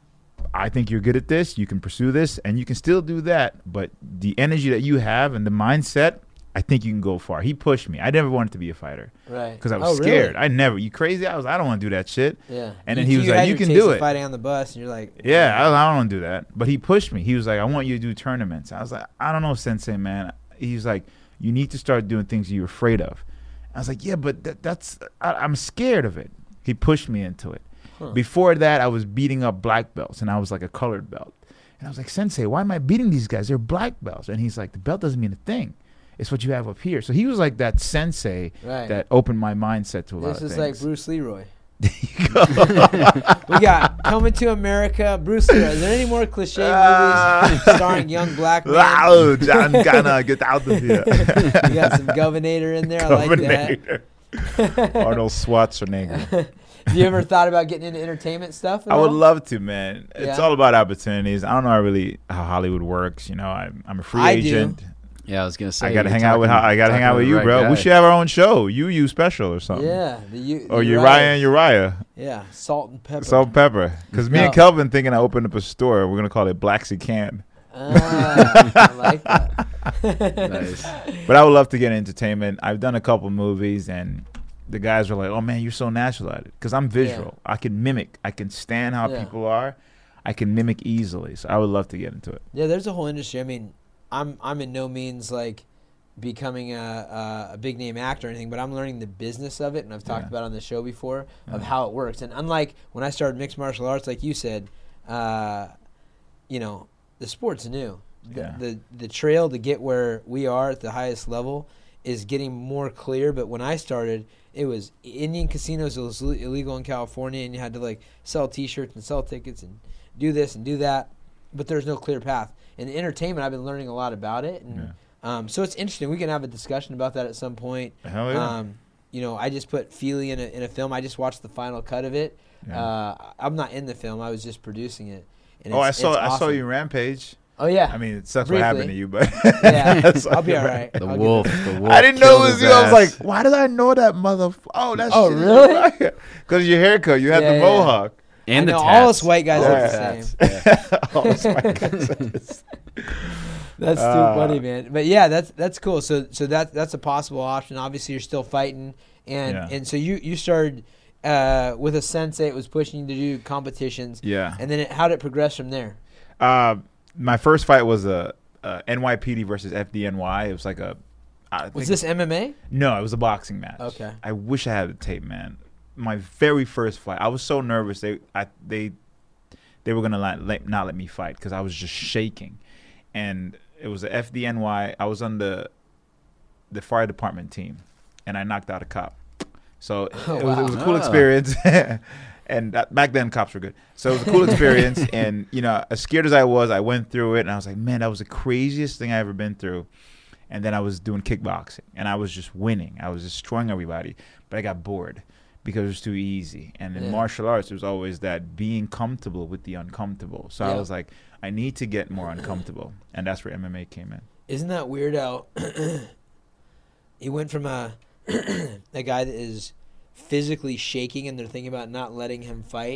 I think you're good at this. You can pursue this, and you can still do that. But the energy that you have and the mindset, I think you can go far. He pushed me. I never wanted to be a fighter right. because I was Oh, scared. Really? I never. You crazy? I was. I don't want to do that shit. Yeah. And then You- he was you like, had "You your can taste do of it." Fighting on the bus, and you're like, Yeah, I, I don't want to do that. But he pushed me. He was like, I want you to do tournaments. I was like, I don't know, Sensei, man. He's like, you need to start doing things you're afraid of. I was like, yeah, but that, that's, I, I'm scared of it. He pushed me into it. Huh. Before that, I was beating up black belts, and I was like a colored belt. And I was like, Sensei, why am I beating these guys? They're black belts. And he's like, the belt doesn't mean a thing. It's what you have up here. So he was like that sensei Right. that opened my mindset to a lot This of is things. like Bruce Leroy. We got Coming to America, Bruce Leroy. Is there any more cliche movies starring young black men? Wow, John Gunner, get out of here. You got some Governor in there. I like that. Arnold Schwarzenegger. Have you ever thought about getting into entertainment stuff? at I would all? love to, man. It's Yeah. all about opportunities. I don't know really how Hollywood works. You know, I'm, I'm a free I do. agent. Yeah, I was gonna say. I got to you're hang out with talking- I got to hang talking out with the you, right bro. guy. We should have our own show, U U special or something. Yeah. The, U, Or the Uriah and Uriah, Yeah, salt and pepper. salt and pepper. Because me No. and Kelvin thinking I opened up a store. We're gonna call it Blacksy Can. Ah, I like that. Nice. But I would love to get into entertainment. I've done a couple movies, and the guys were like, "Oh man, you're so natural at it." Because I'm visual. I can mimic. I can stand how Yeah. people are. I can mimic easily. So I would love to get into it. Yeah, there's a whole industry. I mean, I'm I'm in no means like becoming a, a, a big name actor or anything, but I'm learning the business of it, and I've talked Yeah. about it on the show before of Yeah. how it works. And unlike when I started mixed martial arts, like you said, uh, you know, the sport's new. The, Yeah. the the trail to get where we are at the highest level is getting more clear. But when I started, it was Indian casinos. It was ille- illegal in California, and you had to like sell T-shirts and sell tickets and do this and do that. But there's no clear path. In entertainment, I've been learning a lot about it, and Yeah. um, so it's interesting. We can have a discussion about that at some point. Hell yeah. Um, you know, I just put Feely in a in a film. I just watched the final cut of it. Yeah. Uh, I'm not in the film. I was just producing it. And oh, I it's- saw it's I saw awesome. you Rampage. Oh yeah. I mean, it sucks Briefly. what happened to you, but Yeah, That's I'll be all all right. right. The I'll get wolf. it. The wolf. I didn't know killed it was his you. I was ass. like, why did I know that mother? Oh, that's Oh, really? Because your haircut, you had Yeah, the yeah. mohawk. and I the know, tats. all us white guys Yeah. look the same. Oh, that's my goodness. That's too Uh, funny, man. But yeah, that's that's cool. So so that that's a possible option. Obviously, you're still fighting, and Yeah. and so you you started uh, with a sensei. It was pushing you to do competitions. Yeah. And then it, how did it progress from there? Uh, my first fight was a, a N Y P D versus F D N Y. It was like a. I Was think- this M M A? No, it was a boxing match. Okay. I wish I had the tape, man. My very first fight, I was so nervous. They, I, they, they were gonna let, let not let me fight because I was just shaking, and it was a F D N Y. I was on the, the fire department team, and I knocked out a cop. So Oh, it, was, it was a wow. cool Ah. experience. And that, back then, cops were good. So it was a cool experience. And, you know, as scared as I was, I went through it. And I was like, man, that was the craziest thing I ever been through. And then I was doing kickboxing. And I was just winning. I was destroying everybody. But I got bored because it was too easy. And in Yeah. martial arts, there was always that being comfortable with the uncomfortable. So Yeah. I was like, I need to get more uncomfortable. And that's where M M A came in. Isn't that weird how he went from a a guy that is physically shaking and they're thinking about not letting him fight,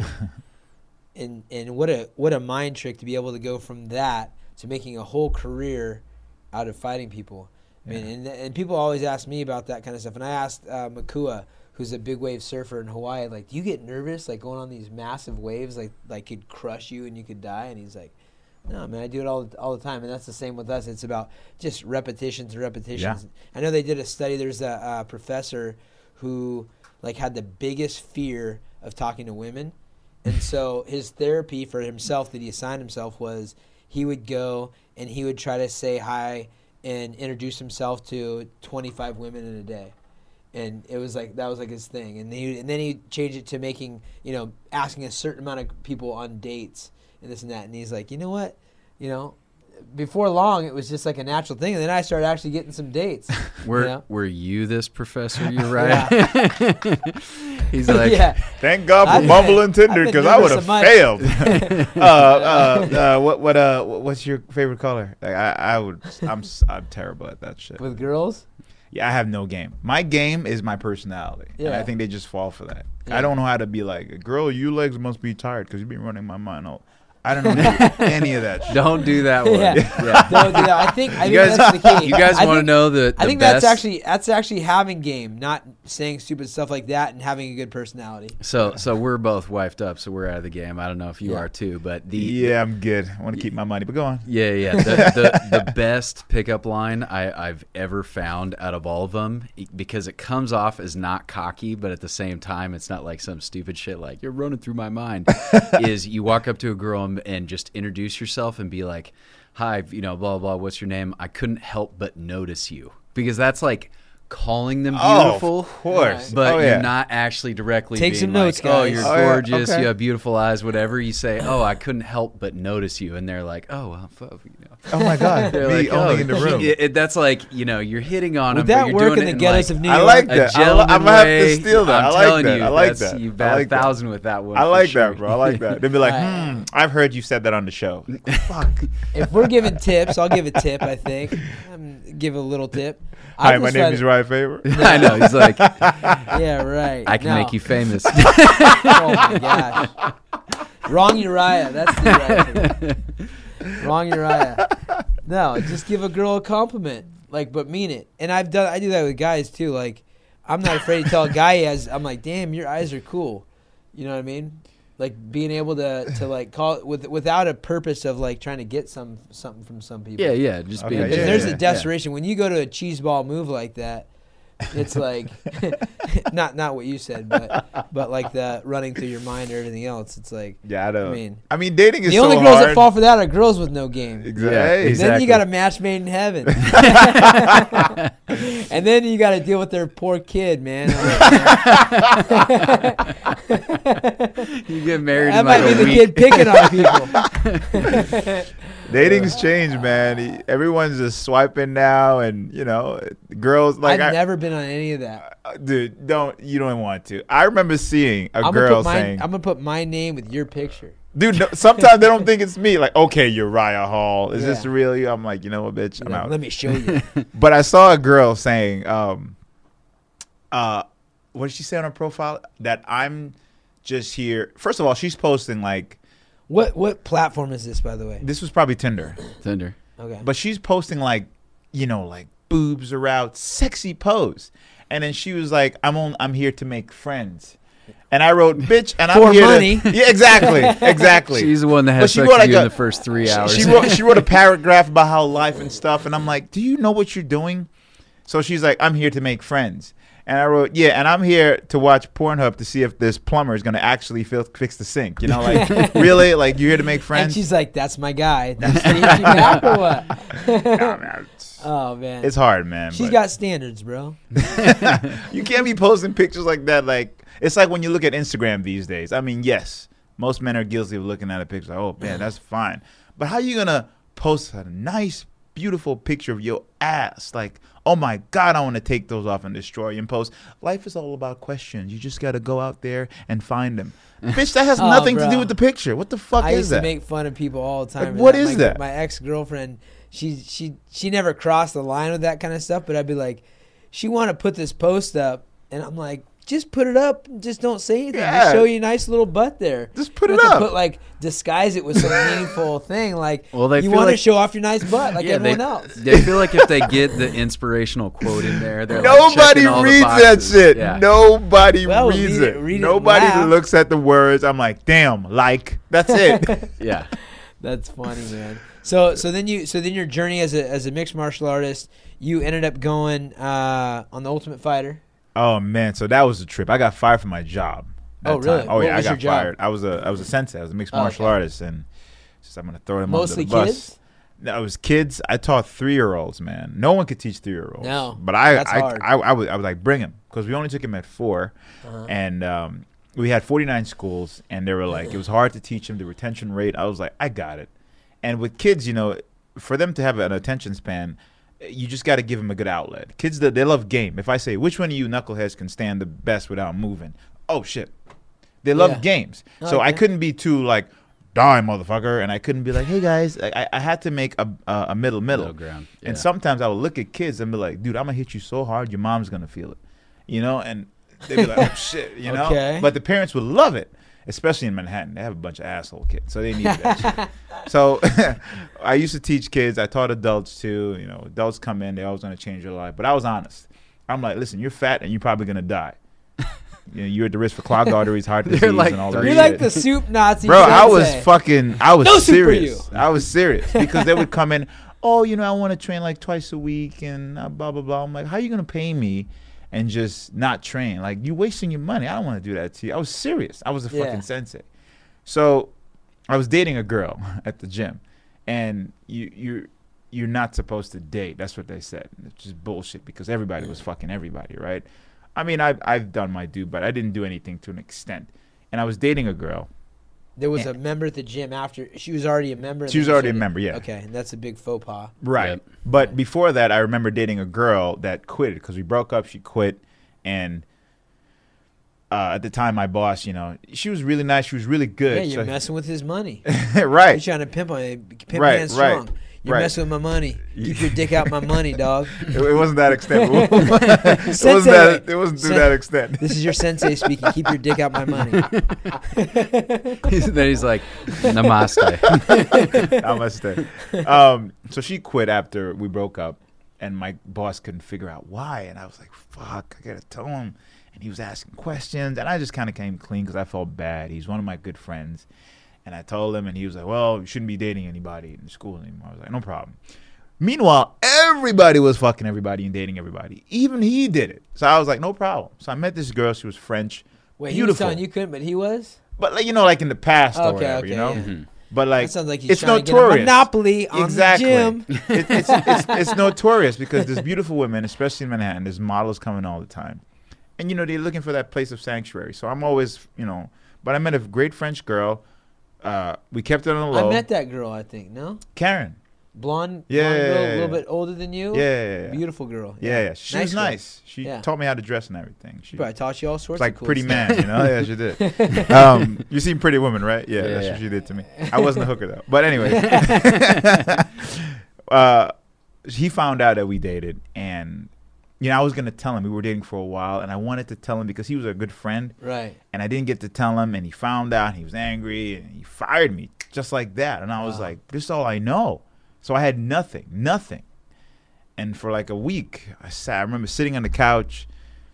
and and what a what a mind trick to be able to go from that to making a whole career out of fighting people. I mean, Yeah. and and people always ask me about that kind of stuff, and I asked uh, Makua, who's a big wave surfer in Hawaii, like, do you get nervous like going on these massive waves, like like could crush you and you could die? And he's like, no, man, I do it all all the time, and that's the same with us. It's about just repetitions and repetitions. Yeah. I know they did a study. There's a, uh professor who like had the biggest fear of talking to women, and so his therapy for himself that he assigned himself was he would go and he would try to say hi and introduce himself to twenty-five women in a day. And it was like that was like his thing, and he and then he changed it to making you know asking a certain amount of people on dates and this and that. And he's like, you know what, you know, before long it was just like a natural thing, and then I started actually getting some dates. Were you know? were you this professor? You're right. He's like, yeah, Thank God for I've Bumble been- and Tinder I've been because I would nervous have so much. failed. uh, uh, uh, what what uh what's your favorite color? Like I, I would I'm s- I'm terrible at that shit. with girls. Yeah, I have no game. My game is my personality. And Yeah. I think they just fall for that. Yeah. I don't know how to be like, girl, your legs must be tired because you've been running my mind out. I don't know any of that shit. don't do that one. Yeah. Yeah. Don't do that. I think I You think guys, that's the key. you guys I want to think- know the, the I think best? that's actually that's actually having game, not saying stupid stuff like that, and having a good personality. So, so we're both wifed up, so we're out of the game. I don't know if you Yeah. are too, but the Yeah, I'm good. I want to keep my money, but go on. Yeah, yeah. The, the, the best pickup line I, I've ever found out of all of them, e- because it comes off as not cocky, but at the same time, it's not like some stupid shit like, you're running through my mind, is you walk up to a girl and, and just introduce yourself and be like, hi, you know, blah, blah, what's your name? I couldn't help but notice you. Because that's like calling them beautiful. Oh, of course. But oh, you're yeah. not actually directly Take being some like, notes, oh, guys. you're Oh, yeah, gorgeous, okay. you have beautiful eyes, whatever. You say, oh, I couldn't help but notice you. And they're like, oh, well, fuck, you know. Oh my God. They're Me like, only oh, in the room. It, it, that's like, you know, you're hitting on Would them, but that you're work doing in it the ghettos like of New I York? like a that. I, li- gentleman I'm gonna have to way. steal that. I'm I like telling that. you, I like that's- that. You I bat like a that. thousand with that one. I for like sure. that, bro. I like that. They'd be like, Right. hmm, I've heard you said that on the show. Fuck. If we're giving tips, I'll give a tip. I think um, give a little tip. Hi, I my just name try is to- Ryan Faber. I know. He's like, Yeah, right. I can No. make you famous. Oh my gosh. Wrong Uriah. That's the right thing. Wrong Uriah. No, just give a girl a compliment, like, but mean it. And I've done. I do that with guys too. Like, I'm not afraid to tell a guy he has. I'm like, damn, your eyes are cool. You know what I mean? Like being able to to like call with without a purpose of like trying to get some something from some people. yeah, yeah. Just Okay, being yeah, Because yeah, there's yeah. a desperation when you go to a cheese ball move like that. It's like not not what you said, but but like the running through your mind or everything else. It's like Yeah, I don't. I I mean, mean, I mean, dating is the so only girls hard. that fall for that are girls with no game. Exactly. Yeah, Hey, exactly. Then you got a match made in heaven, and then you got to deal with their poor kid, man. You get married That in might like be a the week. kid picking on people. Dating's changed, man. Everyone's just swiping now, and you know, girls like I've I, never been on any of that. uh, dude, don't you don't want to. I remember seeing a I'm gonna girl put my saying, I'm gonna put my name with your picture. dude, no, sometimes they don't think it's me. Like, okay, Uriah Hall, is this Yeah. really you? I'm like, you know what, bitch, I'm Like, out. let me show you. But I saw a girl saying, um, uh, what did she say on her profile? That I'm just here. First of all, she's posting like What what platform is this, by the way? this was probably Tinder. Tinder. Okay. But she's posting like, you know, like boobs are out, sexy pose. And then she was like, I'm on, I'm here to make friends. And I wrote, bitch, and I'm For here money. to... Yeah, exactly, exactly. She's the one that But has she sex wrote with like you a- in the first three hours. She wrote, she wrote a paragraph about how life and stuff. And I'm like, do you know what you're doing? So she's like, I'm here to make friends. And I wrote, yeah, and I'm here to watch Pornhub to see if this plumber is going to actually fil- fix the sink. You know, like, really? Like, you're here to make friends? And she's like, "That's my guy." That's the hit you back or what? Nah, man, it's, Oh man, it's hard, man. she's but got standards, bro. you can't be posting pictures like that. Like, it's like when you look at Instagram these days. I mean, yes, most men are guilty of looking at a picture like, oh, man, that's fine. But how you going to post a nice, beautiful picture of your ass? Like, oh my God, I want to take those off and destroy you and post. Life is all about questions. You just got to go out there and find them. Bitch, that has Oh, nothing to bro. do with the picture. What the fuck I is used that? to make fun of people all the time. Like, for what that. is my, that? My ex girlfriend, she she she never crossed the line with that kind of stuff. But I'd be like, she want to put this post up, and I'm like, just put it up. Just don't say anything. Yeah. Just show you a nice little butt there. Just put You it don't have up. to put like disguise it with some meaningful thing. Like, Well, they you feel want to like- show off your nice butt like Yeah, everyone they, else. they feel like if they get the inspirational quote in there, they're like Nobody checking all the reads that boxes. shit. Yeah. Nobody Well, reads read it. it- read it and Nobody laugh. looks at the words. I'm like, damn, like, that's it. Yeah. That's funny, man. So so then you so then your journey as a as a mixed martial artist, you ended up going uh, on the Ultimate Fighter. Oh man, so that was a trip. I got fired from my job. that Oh, really? time. Oh What yeah, I was got your job? fired. I was a I was a sensei. I was a mixed Oh, martial okay. artist, and just I'm gonna throw them Mostly under the bus. kids? No, it was kids. I taught three year olds. Man, no one could teach three year olds. No, but I that's I, hard. I I was I was like, bring him, because we only took him at four, Uh-huh. and um, we had forty-nine schools, and they were like, it was hard to teach them. The retention rate, I was like, I got it. And with kids, you know, for them to have an attention span, you just got to give them a good outlet. Kids, they, they love game. If I say, which one of you knuckleheads can stand the best without moving? Oh, shit. They love Yeah. games. So I Okay. couldn't be too, like, die, motherfucker. And I couldn't be like, hey, guys. I, I had to make a, a, a middle middle. Middle ground. Yeah. And sometimes I would look at kids and be like, dude, I'm going to hit you so hard, your mom's going to feel it. You know? And they'd be like, oh, shit, you know? Okay. But the parents would love it. Especially in Manhattan, they have a bunch of asshole kids, so they need that shit. So I used to teach kids. I taught adults too. You know, adults come in, they always want to change your life. But I was honest. I'm like, listen, you're fat and you're probably gonna die. You know, you're at the risk for clogged arteries, heart disease, like and all that. three- You're shit. like the soup Nazi. Bro, I was sensei. fucking. I was No soup for serious. I was serious because they would come in. Oh, you know, I want to train like twice a week and uh, blah blah blah. I'm like, how are you gonna pay me? And just not train. Like, you're wasting your money. I don't want to do that to you. I was serious. I was a Yeah. fucking sensei. So I was dating a girl at the gym, and you you you're not supposed to date. That's what they said. It's just bullshit because everybody was fucking everybody, right? I mean, I've I've done my due, but I didn't do anything to an extent. And I was dating a girl. There was Yeah. a member at the gym after she was already a member. and She was then already a did- member, yeah. Okay, and that's a big faux pas. Right. Yep. But before that, I remember dating a girl that quit because we broke up. She quit. And uh, at the time, my boss, you know, she was really nice. She was really good. Yeah, you're So- messing with his money. You're right. trying to pimp on it. Pimp Right, man right, strong. You're right. messing with my money. Keep your dick out my money, dog. It, it wasn't that extent. it wasn't Sensei. that. It wasn't to Sen- that extent. This is your sensei speaking. Keep your dick out my money. He's- then he's like, namaste. Namaste. Um, so she quit after we broke up, and my boss couldn't figure out why. And I was like, "Fuck, I gotta tell him." And he was asking questions, and I just kind of came clean because I felt bad. He's one of my good friends, and I told him, and he was like, "Well, you shouldn't be dating anybody in the school anymore." I was like, "No problem." Meanwhile, everybody was fucking everybody and dating everybody. Even he did it. So I was like, "No problem." So I met this girl. She was French, Wait, he was beautiful, telling you couldn't, but he was? but like you know, like in the past or Okay, whatever, okay, you know. yeah. Mhm. But like, That sounds like he's it's trying to notorious. get a monopoly on exactly. the gym. It, it's, it's, it's notorious because there's beautiful women, especially in Manhattan. There's models coming all the time. And, you know, they're looking for that place of sanctuary. So I'm always, you know, but I met a great French girl. Uh, we kept it on the I low. met that girl, I think. No? Karen. Blonde, Yeah, blonde girl, yeah, a little yeah. bit older than you. Yeah, yeah, yeah. Beautiful girl. Yeah, yeah. She was girl. nice. She Yeah. taught me how to dress and everything. She She probably taught you all sorts was like of cool Pretty stuff. Man, you know? Yeah, she did. Um, you seen Pretty Woman, right? Yeah, Yeah, that's yeah. what she did to me. I wasn't a hooker, though. But anyway. uh, he found out that we dated, and, you know, I was going to tell him. We were dating for a while, and I wanted to tell him because he was a good friend, Right. and I didn't get to tell him, and he found out, and he was angry, and he fired me just like that. And I was Wow. like, this is all I know. So I had nothing, nothing. And for like a week, I sat. I remember sitting on the couch,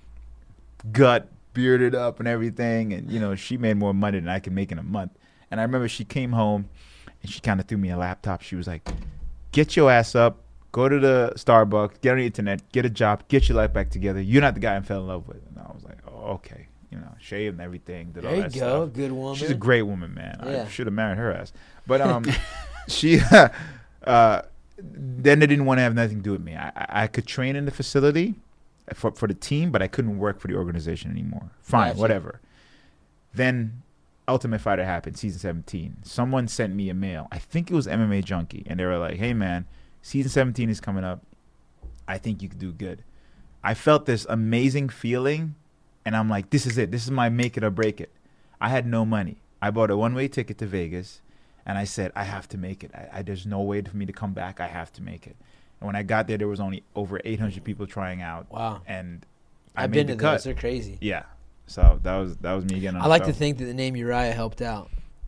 gut bearded up and everything. And, you know, she made more money than I could make in a month. And I remember she came home and she kind of threw me a laptop. She was like, get your ass up, go to the Starbucks, get on the internet, get a job, get your life back together. You're not the guy I fell in love with. And I was like, oh, okay. You know, shaved and everything. Did There all you that go. stuff. Good woman. She's a great woman, man. Yeah. I should have married her ass. But um, she, uh, then they didn't want to have nothing to do with me. I, I I could train in the facility for for the team, but I couldn't work for the organization anymore. Fine, Gotcha. whatever. Then Ultimate Fighter happened, season seventeen. Someone sent me a mail. I think it was M M A Junkie, and they were like, "Hey, man, season seventeen is coming up. I think you could do good." I felt this amazing feeling, and I'm like, "This is it. This is my make it or break it." I had no money. I bought a one-way ticket to Vegas, and I said, "I have to make it. I, I, there's no way for me to come back. I have to make it." And when I got there, there was only over eight hundred people trying out. Wow. And I I've made been the to cut. those. They're crazy. Yeah. So that was that was me again. On I like the to show. think that the name Uriah helped out.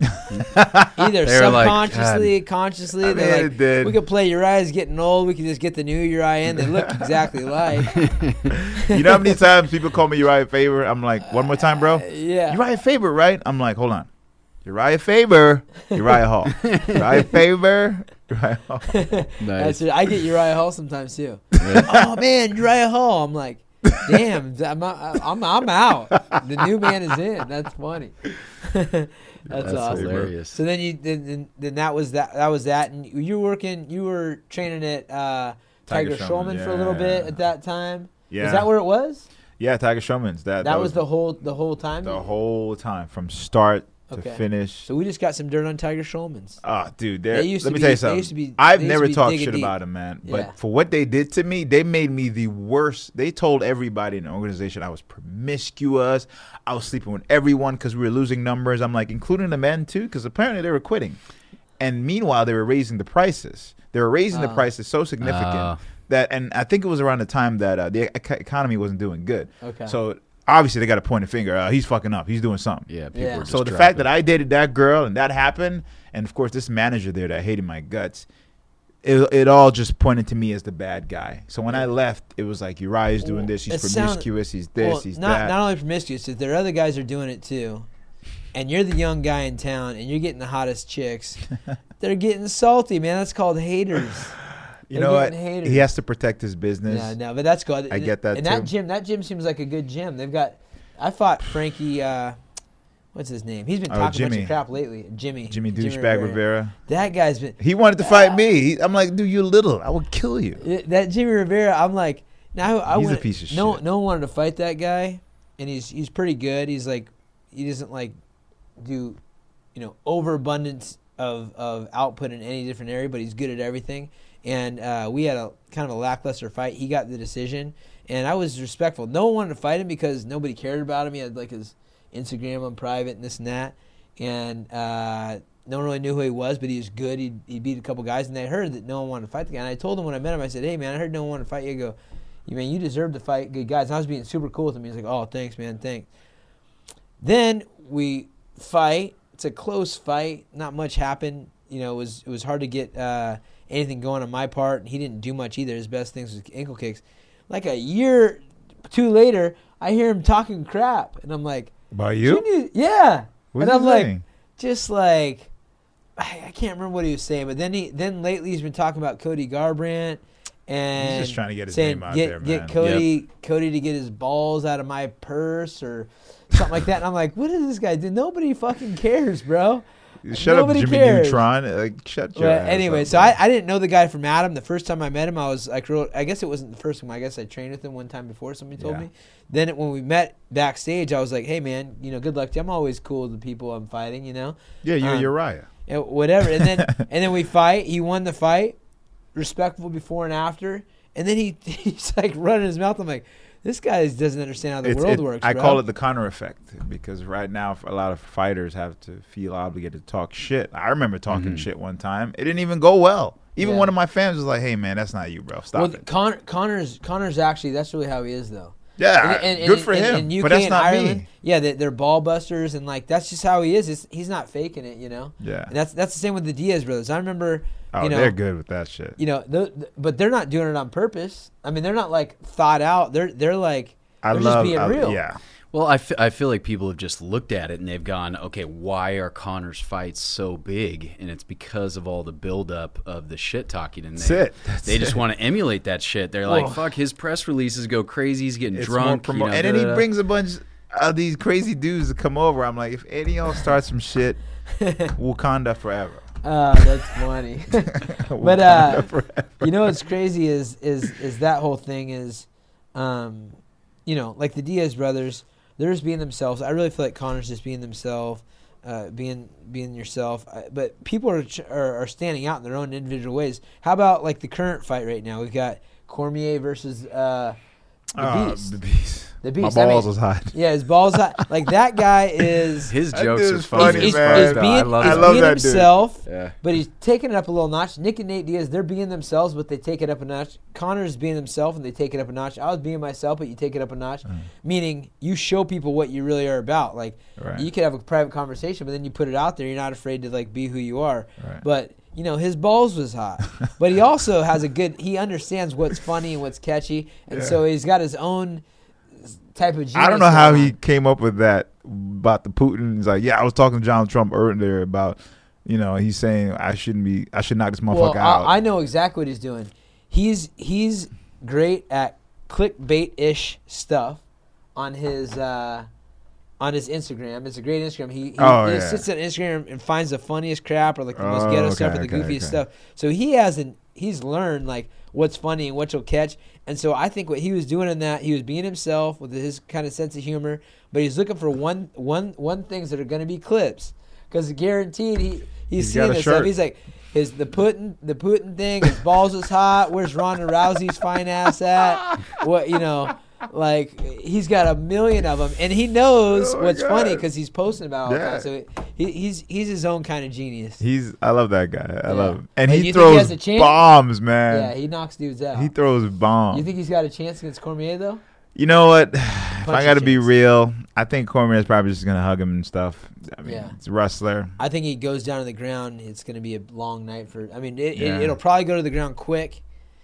Either They were like, subconsciously, consciously, I they're mean, it did. like, we could play Uriah's getting old. We could just get the new Uriah in. They look exactly like. You know how many times people call me Uriah Faber? I'm like, one more time, bro. Uh, yeah. Uriah Faber, right? I'm like, hold on. Uriah Faber, Uriah Hall. Uriah Faber, Uriah Hall. That's Nice. it. I get Uriah Hall sometimes too. Oh man, Uriah Hall. I'm like, damn, I'm I'm I'm out. The new man is in. That's funny. That's, That's awesome. hilarious. So then you then, then then that was that that was that, and you were working. You were training at uh, Tiger, Tiger Schulman Schulman, for a little bit yeah. at that time. Yeah. Is that where it was? Yeah, Tiger Schulman's. That, That, was, the whole the whole time. the whole time from start to Okay. finish. So we just got some dirt on Tiger Schulman's. Oh, dude, They they're, used let to me be- tell you they something. used to be- I've they used never to be talked digging shit deep. about them, man. But Yeah. for what they did to me, they made me the worst. They told everybody in the organization I was promiscuous. I was sleeping with everyone because we were losing numbers. I'm like, including the men too, because apparently they were quitting. And meanwhile, they were raising the prices. They were raising the Oh. prices so significant Oh. that, and I think it was around the time that uh, the ec- economy wasn't doing good. Okay. So obviously they got to point a finger. Uh, he's fucking up. He's doing something. Yeah, people Yeah. were just So the fact that dropping. I dated that girl and that happened, and of course this manager there that hated my guts, it, it all just pointed to me as the bad guy. So when I left, it was like Uriah's doing this, he's It sound- promiscuous, he's this, well, he's not that. not only promiscuous, if there are other guys are doing it too, and you're the young guy in town, and you're getting the hottest chicks, they're getting salty, man. That's called haters. you they're know what? getting haters. He has to protect his business. Yeah, no, but that's good. I get that, And that too. gym, that gym seems like a good gym. They've got. I fought Frankie. Uh, what's his name? He's been Oh, talking a bunch Jimmy. of crap lately. Jimmy. Jimmy douchebag Rivera. That guy's been. He wanted to fight me. He, I'm like, dude, you're little. I will kill you. It- that Jimmy Rivera, I'm like, now I He's a went, piece of no, shit. No one wanted to fight that guy, and he's he's pretty good. He's like, he doesn't like do, you know, overabundance of of output in any different area, but he's good at everything. And uh, we had a kind of a lackluster fight. He got the decision, and I was respectful. No one wanted to fight him because nobody cared about him. He had like his Instagram on private and this and that, and uh, no one really knew who he was, but he was good. He he beat a couple guys, and they heard that no one wanted to fight the guy. And I told him when I met him, I said, "Hey man, I heard no one wanted to fight you." I go, "You man, you deserve to fight good guys." And I was being super cool with him. He's like, "Oh, thanks, man, thanks." Then we fight. It's a close fight. Not much happened. You know, it was it was hard to get uh, anything going on my part. And he didn't do much either. His best things was ankle kicks. Like a year, two later, I hear him talking crap, and I'm like, By you? "Jimmy," yeah. What's and I'm he like, saying? just like, I, I can't remember what he was saying, but then he then lately he's been talking about Cody Garbrandt. And He's just trying to get his saying, name out get, there, Get man. Cody, Cody to get his balls out of my purse or something like that. And I'm like, what is this guy do? Nobody fucking cares, bro. Shut Nobody up, Jimmy cares. Neutron. Like, shut your Well, ass anyway, up, so bro. I, I didn't know the guy from Adam. The first time I met him, I was like, real, I guess it wasn't the first time. I guess I trained with him one time before. Somebody told Yeah. me. Then it, when we met backstage, I was like, hey man, you know, good luck to you. I'm always cool with the people I'm fighting, you know. Yeah, you're um, Uriah. And whatever. And then and then we fight. He won the fight, respectful before and after. And then he he's like running his mouth. I'm like, this guy doesn't understand how the It's- world it- works. I bro. call it the Connor effect because right now a lot of fighters have to feel obligated to talk shit. I remember talking Mhm. shit one time. It didn't even go well. Even Yeah. one of my fans was like, "Hey man, that's not you, bro. Stop Well, it." Connor, Connor's Connor's actually that's really how he is though. Yeah, And- and- good and- for and- him. and U K but that's and not Ireland, me. Yeah, they, they're ball busters and like that's just how he is. It's, he's not faking it, you know. Yeah. And that's that's the same with the Diaz brothers. I remember Oh, you know, they're good with that shit. You know, th- th- but they're not doing it on purpose. I mean, they're not like thought out. They're they're like I they're love, just being I- real. yeah. Well, I, f- I feel like people have just looked at it and they've gone, okay, why are Conor's fights so big? And it's because of all the buildup of the shit talking. And That's they, it. That's they just it. want to emulate that shit. They're like, Well, fuck, his press releases go crazy. He's getting It's drunk. more you promo- know, and then he da-da-da. brings a bunch of these crazy dudes to come over. I'm like, if any of y'all start some shit, Wakanda forever. Oh, that's funny. But uh, you know what's crazy is is is that whole thing is, um, you know, like the Diaz brothers, they're just being themselves. I really feel like Conor's just being themselves, uh, being being yourself. I, but people are, ch- are are standing out in their own individual ways. How about like the current fight right now? We've got Cormier versus uh, the Ah, Beast. the beast. The My Beast. I balls mean, was hot. yeah, his balls hot. Like that guy is. His That jokes dude's are funny. funny, He's, as man. he's fuck, though. being, I love he's I that. love being that dude. himself, Yeah. but he's taking it up a little notch. Nick and Nate Diaz, they're being themselves, but they take it up a notch. Conor's being himself, and they take it up a notch. I was being myself, but you take it up a notch. Mm. Meaning, you show people what you really are about. Like, Right. you could have a private conversation, but then you put it out there. You're not afraid to, like, be who you are. Right. But, you know, his balls was hot. But he also has a good, he understands what's funny and what's catchy. And Yeah. so he's got his own type of genius. I don't know how going he on. came up with that about the Putin. He's like, yeah, I was talking to Donald Trump earlier about, you know, he's saying I shouldn't be, I should knock this motherfucker Well, out. I, I know exactly what he's doing. He's he's great at clickbait-ish stuff on his uh, on his Instagram. It's a great Instagram. He, he, Oh, he yeah. sits on Instagram and finds the funniest crap or like the most Oh, ghetto okay, stuff or the okay, goofiest okay. stuff. So he hasn't. He's learned like what's funny and what you'll catch. And so I think what he was doing in that, he was being himself with his kind of sense of humor, but he's looking for one one one things that are going to be clips, because guaranteed he he's, He's seeing got a this stuff. shirt. He's like his the Putin the Putin thing. His balls is hot. Where's Ronda Rousey's fine ass at? What you know. Like he's got a million of them, and he knows Oh my what's God. funny because he's posting about it all the Yeah. time. So he, he's he's his own kind of genius. He's, I love that guy. I Yeah. love him. And But he you think he has throws a chance? bombs, man. Yeah, he knocks dudes out. He throws bombs. You think he's got a chance against Cormier though? You know what? If Punch I got to a be chance. real, I think Cormier's probably just gonna hug him and stuff. I mean, Yeah. it's a wrestler. I think he goes down to the ground. It's going to be a long night for. I mean, it, Yeah. it, it'll probably go to the ground quick,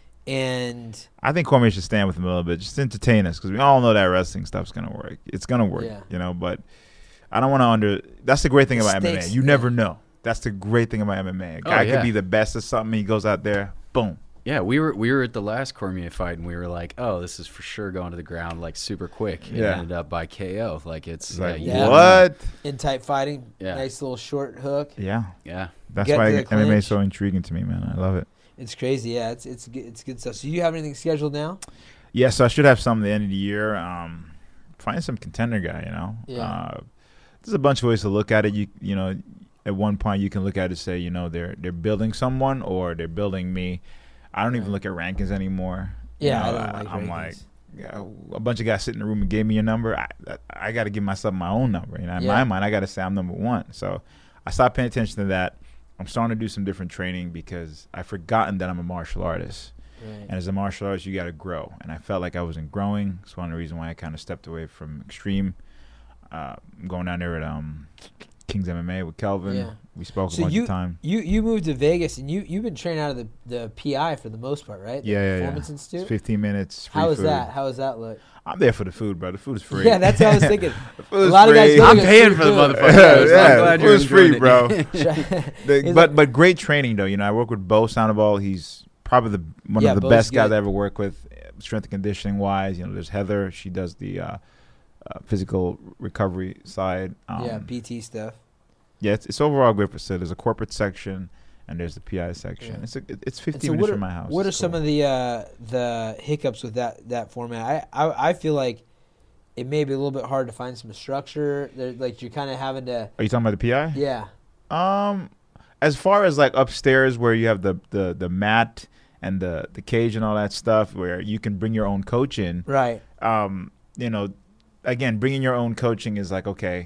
and I think Cormier should stand with him a little bit, just to entertain us, because we all know that wrestling stuff's gonna work. It's gonna work, Yeah. you know. But I don't want to under. That's the great thing The about M M A. stakes, You yeah. never know. That's the great thing about M M A. A Oh, guy yeah. could be the best at something. He goes out there, boom. Yeah, we were we were at the last Cormier fight, and we were like, "Oh, this is for sure going to the ground like super quick." And Yeah. it ended up by K O. Like it's It's yeah, like you Yeah. never know. what? in tight fighting, Yeah. nice little short hook. Yeah, Yeah, that's Get why to the M M A is clinch. so intriguing to me, man. I love it. It's crazy. Yeah, it's it's good- it's good stuff. So you have anything scheduled now? Yeah, so I should have some at the end of the year. Um, find some contender guy, you know. Yeah. Uh, there's a bunch of ways to look at it. You you know, at one point you can look at it and say, you know, they're they're building someone or they're building me. I don't even Right. look at rankings anymore. You Yeah, know, I don't like I'm rankings. like, yeah, a bunch of guys sit in the room and gave me a number. I I, I got to give myself my own number. You know, in Yeah. my mind, I got to say I'm number one. So I stopped paying attention to that. I'm starting to do some different training because I've forgotten that I'm a martial artist. Right. And as a martial artist, you got to grow. And I felt like I wasn't growing. It's one of the reasons why I kind of stepped away from Extreme. Uh, I'm going down there at um, King's M M A with Kelvin. Yeah. We spoke So a bunch you of time. you you moved to Vegas and you you've been training out of the, the P I for the most part, right? The Yeah, yeah, yeah. Performance It's Institute. fifteen minutes. Free How was food. that? How does that look? I'm there for the food, bro. The food is free. Yeah, that's what I was thinking. The food is A lot of guys free. go I'm get paying free for the food. motherfucker. Yeah, so I'm yeah, glad the you're food's free, enjoying bro. it. The- He's but like- but great training though. You know, I work with Bo Sandoval. He's probably the one Yeah, of the Bo's best guys good. I ever worked with, uh, strength and conditioning wise. You know, there's Heather. She does the uh, uh, physical recovery side. Um, yeah, B T stuff. Yeah, it's, it's overall great facility. There's a corporate section and there's the P I section. Yeah. It's a, it- it's And fifteen so minutes what are, from my house. What are It's some cool. of the uh, the hiccups with that that format? I, I I feel like it may be a little bit hard to find some structure. There, like you're kind of having to. Are you talking about the P I? Yeah. Um, as far as like upstairs where you have the the the mat and the the cage and all that stuff, where you can bring your own coach in. Right. Um, you know, again, bringing your own coaching is like, okay,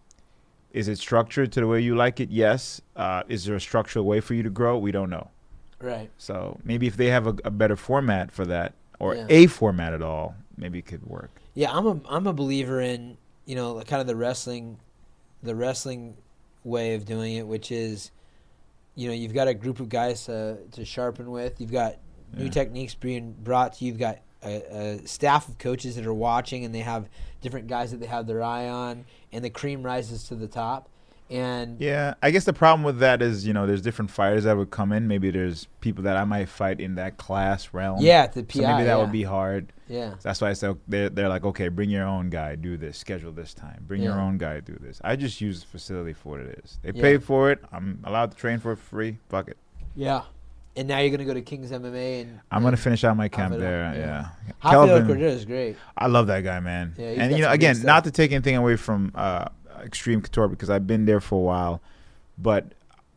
is it structured to the way you like it? Yes. Uh, is there a structural way for you to grow? We don't know. Right. So maybe if they have a, a better format for that, or Yeah. a format at all, maybe it could work. Yeah, I'm a I'm a believer in, you know, kind of the wrestling, the wrestling way of doing it, which is you know, you've got a group of guys uh, to sharpen with. You've got new Yeah. techniques being brought to you. You've got a, a staff of coaches that are watching, and they have different guys that they have their eye on, and the cream rises to the top. And Yeah, I guess the problem with that is, you know, there's different fighters that would come in. Maybe there's people that I might fight in that class realm. yeah, the P I, So maybe that yeah. would be hard. yeah. So that's why I said they're, they're like, okay, bring your own guy, do this, schedule this time. Bring your Yeah. own guy, do this. I just use the facility for what it is. They Yeah. pay for it. I'm allowed to train for it for free. Fuck it. Yeah. And now you're going to go to King's M M A. and I'm going to finish out my camp Rafael, there. yeah. Yeah. Rafael Kelvin, Cordero is great. I love that guy, man. Yeah, he's and, got you know, some good again, stuff. not to take anything away from uh, Extreme Couture because I've been there for a while. But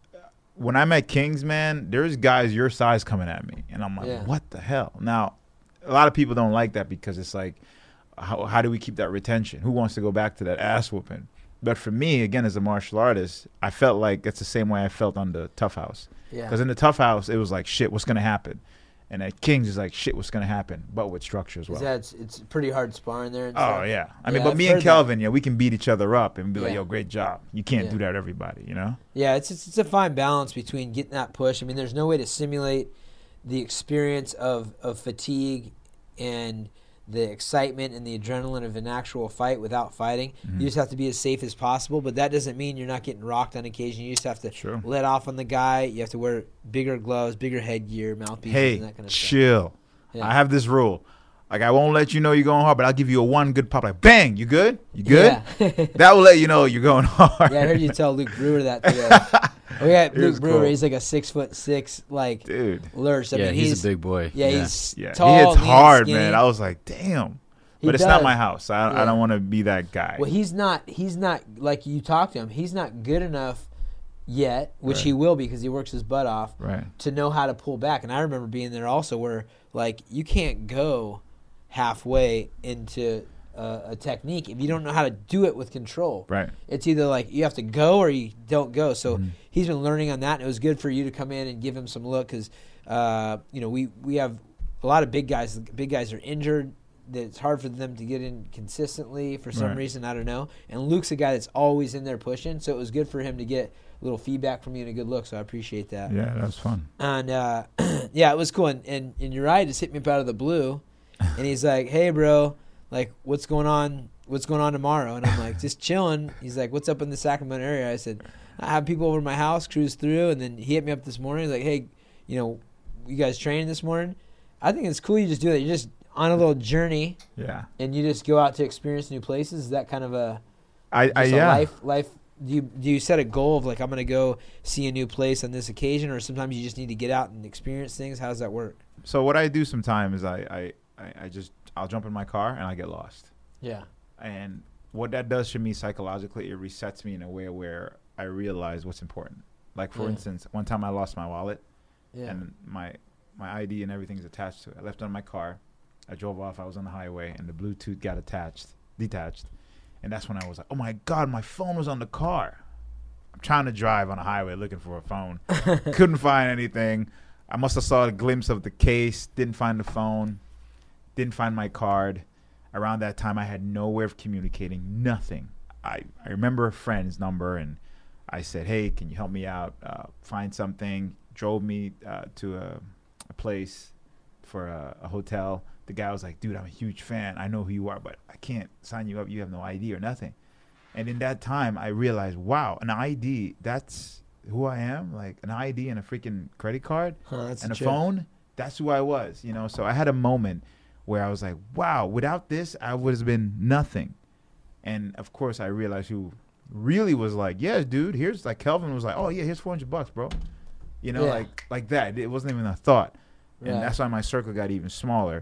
when I'm at King's, man, there's guys your size coming at me. And I'm like, Yeah. what the hell? Now, a lot of people don't like that because it's like, how, how do we keep that retention? Who wants to go back to that ass whooping? But for me, again, as a martial artist, I felt like it's the same way I felt on the Tough House. Yeah. Because in the Tough House, it was like, shit, what's going to happen? And at King's, it's like, shit, what's going to happen? But with structure as well. Is that, it's, it's pretty hard sparring there. And Oh, stuff. yeah. I mean, Yeah, but I've me and heard that. Kelvin, yeah, we can beat each other up and be like, Yeah. yo, great job. You can't Yeah. do that to everybody, you know? Yeah, it's, it's it's a fine balance between getting that push. I mean, there's no way to simulate the experience of, of fatigue and the excitement and the adrenaline of an actual fight without fighting. Mhm. You just have to be as safe as possible, but that doesn't mean you're not getting rocked on occasion. You just have to Sure. let off on the guy. You have to wear bigger gloves, bigger headgear, mouthpieces, Hey, and that kind of stuff. chill. Yeah. I have this rule. Like, I won't let you know you're going hard, but I'll give you a one good pop. Like, bang, you good? You good? Yeah. That will let you know you're going hard. Yeah, I heard you tell Luke Brewer that today. We got It was Luke Brewer. cool. He's like a six foot six, like Dude. lurch. I yeah, mean, he's, a big boy. Yeah, yeah. he's Yeah, tall. he hits lean, hard, skinny. man. I was like, damn. He But it's does. not my house. I, Yeah. I don't want to be that guy. Well, he's not. He's not like you talk to him. He's not good enough yet, which Right. he will be because he works his butt off right. to know how to pull back. And I remember being there also, where like you can't go halfway into a, a technique if you don't know how to do it with control. Right. It's either like you have to go or you don't go. So Mhm. he's been learning on that, and it was good for you to come in and give him some look because uh, you know we we have a lot of big guys. Big guys are injured. That it's hard for them to get in consistently for some Right. reason. I don't know. And Luke's a guy that's always in there pushing, so it was good for him to get a little feedback from you and a good look. So I appreciate that. Yeah, that was fun. And uh, yeah, it was cool. And, and and Uriah just hit me up out of the blue, and he's like, "Hey, bro, like, what's going on? What's going on tomorrow?" And I'm like, "Just chilling." He's like, "What's up in the Sacramento area?" I said, "I have people over to my house, cruise through." And then he hit me up this morning. He's like, "Hey, you know, you guys training this morning?" I think it's cool. You just do that. You're just on a little journey, Yeah. and you just go out to experience new places. Is that kind of a I, just I a yeah. life life? Do you do you set a goal of like I'm gonna go see a new place on this occasion, or sometimes you just need to get out and experience things? How does that work? So what I do sometimes is I, I, I, I just I'll jump in my car and I get lost. Yeah. And what that does for me psychologically, it resets me in a way where I realize what's important. Like for Yeah. instance, one time I lost my wallet Yeah. and my my I D and everything's attached to it. I left it in my car. I drove off. I was on the highway and the Bluetooth got attached, detached. And that's when I was like, oh my God, my phone was on the car. I'm trying to drive on a highway looking for a phone. Couldn't find anything. I must have saw a glimpse of the case. Didn't find the phone. Didn't find my card. Around that time, I had no way of communicating. Nothing. I, I remember a friend's number, and I said, hey, can you help me out? Uh, find something. Drove me uh, to a, a place for a, a hotel. The guy was like, dude, I'm a huge fan. I know who you are, but I can't sign you up. You have no I D or nothing. And in that time, I realized, wow, an I D, that's who I am? Like an I D and a freaking credit card Huh, that's and a trip. phone? That's who I was, you know? So I had a moment where I was like, wow, without this, I would have been nothing. And, of course, I realized who really was like, yeah, dude, here's, like, Kelvin was like, oh, yeah, here's four hundred bucks, bro. You know, Yeah. like like that. It wasn't even a thought. And Right. that's why my circle got even smaller.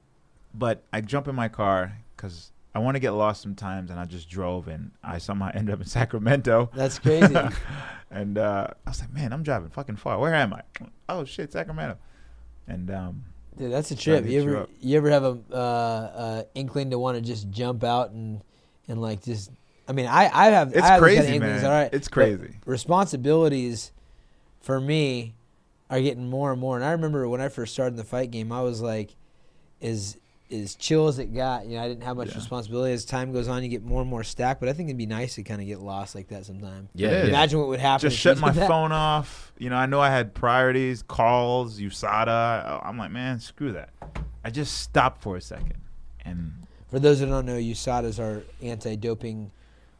But I jump in my car because I want to get lost sometimes, and I just drove, and I somehow ended up in Sacramento. That's crazy. And uh, I was like, man, I'm driving fucking far. Where am I? Oh, shit, Sacramento. And um, Dude, that's a Try to trip. hit You you ever up. you ever have a uh, uh, inkling to want to just jump out and and like just? I mean, I I have. it's I have those crazy, kind of inklings, man. all right, It's but crazy. responsibilities for me are getting more and more. And I remember when I first started in the fight game, I was like, is as chill as it got. You know, I didn't have much Yeah. responsibility. As time goes on, you get more and more stacked. But I think it'd be nice to kind of get lost like that sometime. Yeah, It is. yeah. Imagine what would happen. Just if you shut my did that. phone off. You know, I know I had priorities, calls, U S A D A. I'm like, man, screw that. I just stopped for a second. And For those that don't know, U S A D As are anti-doping.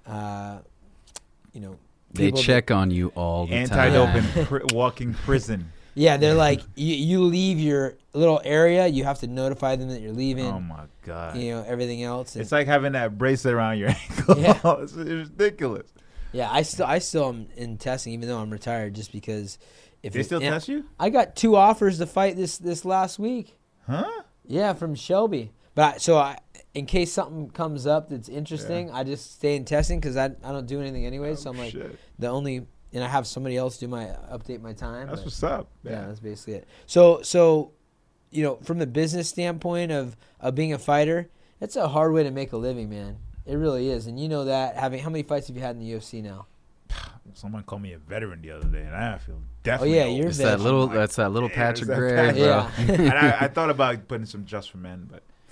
Uh, you know, They people that- check on you all the time. anti-doping pri- walking prison. Yeah, they're like you, you leave your little area, you have to notify them that you're leaving. Oh my god. You know, everything else. And It's like having that bracelet around your ankle. Yeah. it's, it's ridiculous. yeah, I still I still am in testing, even though I'm retired, just because. If They it- still and test you? I got two offers to fight this this last week. Huh? Yeah, from Shelby. But I, so I, in case something comes up that's interesting, I just stay in testing because I I don't do anything anyway. so I'm like Oh, Shit. the only, and I have somebody else do my update my time. That's but- what's up. Yeah, Yeah. that's basically it. So, so, you know, from the business standpoint of, of being a fighter, that's a hard way to make a living, man. It really is, and you know that. Having how many fights have you had in the U F C now? Someone called me a veteran the other day, and I feel Oh definitely. yeah, old. you're It's veteran. that little. Like, That's that little yeah, patch it's of that gray, patch. bro. Yeah. and I, I thought about putting some just for men,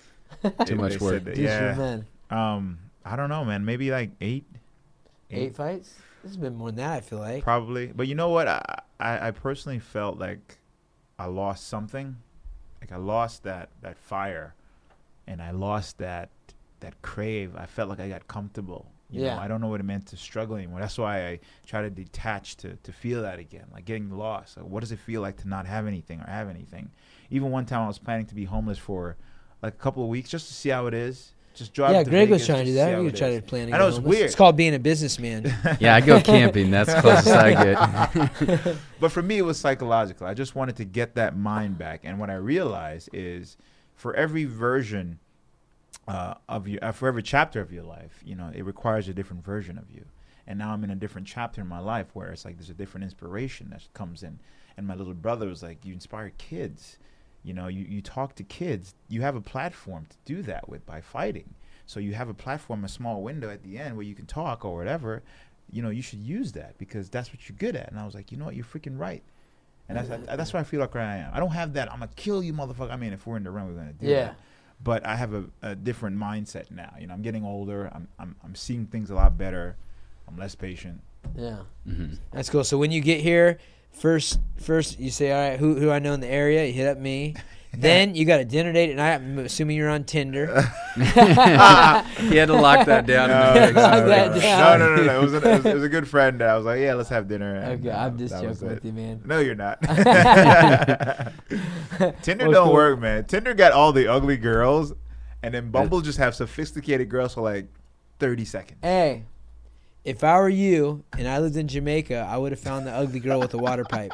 but Too they- much they work. said that- Just for yeah. men. Um, I don't know, man. Maybe like eight. Eight fights. This has been more than that. I feel like. Probably. But you know what? I, I I personally felt like I lost something. Like I lost that that fire, and I lost that that crave. I felt like I got comfortable. You Yeah. know, I don't know what it meant to struggle anymore. That's why I try to detach to to feel that again, like getting lost. Like, what does it feel like to not have anything or have anything? Even one time I was planning to be homeless for like a couple of weeks just to see how it is. Just drive Yeah, to Greg was Vegas trying to just do see that. how We it could try is. to plan. to I get know, it's homeless. weird. It's called being a businessman. Yeah, I go camping. That's the closest I get. But for me, it was psychological. I just wanted to get that mind back. And what I realized is for every version uh, of you, uh, for every chapter of your life, you know, it requires a different version of you. And now I'm in a different chapter in my life where it's like there's a different inspiration that comes in. And my little brother was like, you inspire kids. You know, you, you talk to kids. You have a platform to do that with by fighting. So you have a platform, a small window at the end where you can talk or whatever. You know, you should use that because that's what you're good at. And I was like, you know what, you're freaking right. And that's that's why I feel like where I am. I don't have that. I'm gonna kill you, motherfucker. I mean, if we're in the ring, we're gonna do Yeah. that. But I have a, a different mindset now. You know, I'm getting older. I'm I'm I'm seeing things a lot better. I'm less patient. Yeah, hmm that's cool. So when you get here, first, first you say, all right, who who I know in the area? You hit up me. Then you got a dinner date, and I'm assuming you're on Tinder. He had to lock that down. No, in the no, mix. no, Lock no, that no, down. no, no, no. It was, a, it, was, it was a good friend. I was like, yeah, let's have dinner. And, Okay, uh, I'm just that was joking it. with you, man. No, you're not. Tinder Well, don't cool. work, man. Tinder got all the ugly girls, and then Bumble just have sophisticated girls for like thirty seconds. Hey, if I were you and I lived in Jamaica, I would have found the ugly girl with the water pipe,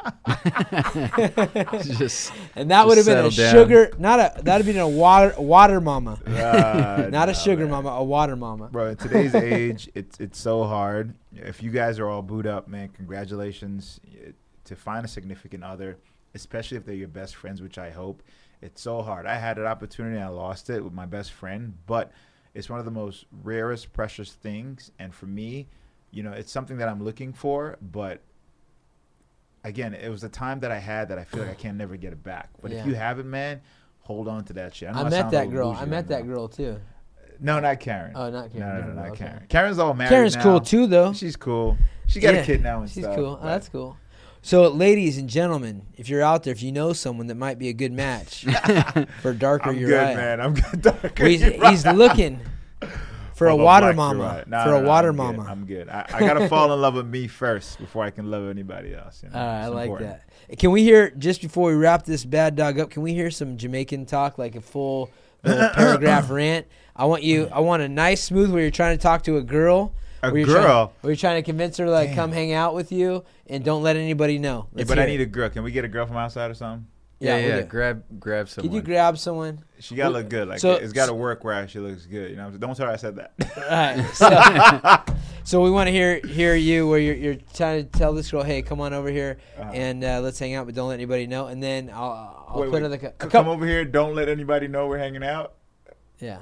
Just and that would have been a settle down. sugar, not a that'd have been a water water mama, Uh, not a nah, sugar man. mama, a water mama. Bro, in today's age, it's it's so hard. If you guys are all booed up, man, congratulations. It- to find a significant other, especially if they're your best friends, which I hope, it's so hard. I had an opportunity, I lost it with my best friend, but it's one of the most rarest, precious things. And for me, you know, it's something that I'm looking for, but again, it was a time that I had that I feel like I can never get it back. But Yeah. if you have it, man, hold on to that shit. know I I met sound a that little girl. bougie I met right that now. girl too. No, not Karen. Oh, not Karen. No, no, no, different not girl, okay. Karen. Karen's all married Karen's now. cool too, though. She's cool. She got Yeah, a kid now and She's stuff. cool. Oh, but- that's cool. So, ladies and gentlemen, if you're out there, if you know someone that might be a good match for Darker I'm Uriah, good, man. I'm good. Darker he's, Uriah. he's looking for a I'm water black mama. Uriah. Nah, for nah, a nah, water I'm good. mama. I'm good. I, I gotta fall in love with me first before I can love anybody else. You know? All right, I It's like important. that. Can we hear, just before we wrap this bad dog up, can we hear some Jamaican talk, like a full little paragraph rant? I want you, I want a nice, smooth, where you're trying to talk to a girl. A where you're girl? Trying, where you're trying to convince her to, like, Damn. come hang out with you and don't let anybody know. Yeah, Let's but I hear need it. a girl. Can we get a girl from outside or something? Yeah, we'll yeah. do- Grab, grab someone. Could you grab someone? She gotta Well, look good. Like so- it's gotta work where she looks good. You know, don't tell her I said that. All right. So, so we want to hear hear you where you're you're trying to tell this girl, hey, come on over here Uh-huh. and uh, let's hang out, but don't let anybody know. And then I'll, I'll Wait, put wait. another. Co- a Come couple. over here. Don't let anybody know we're hanging out. Yeah.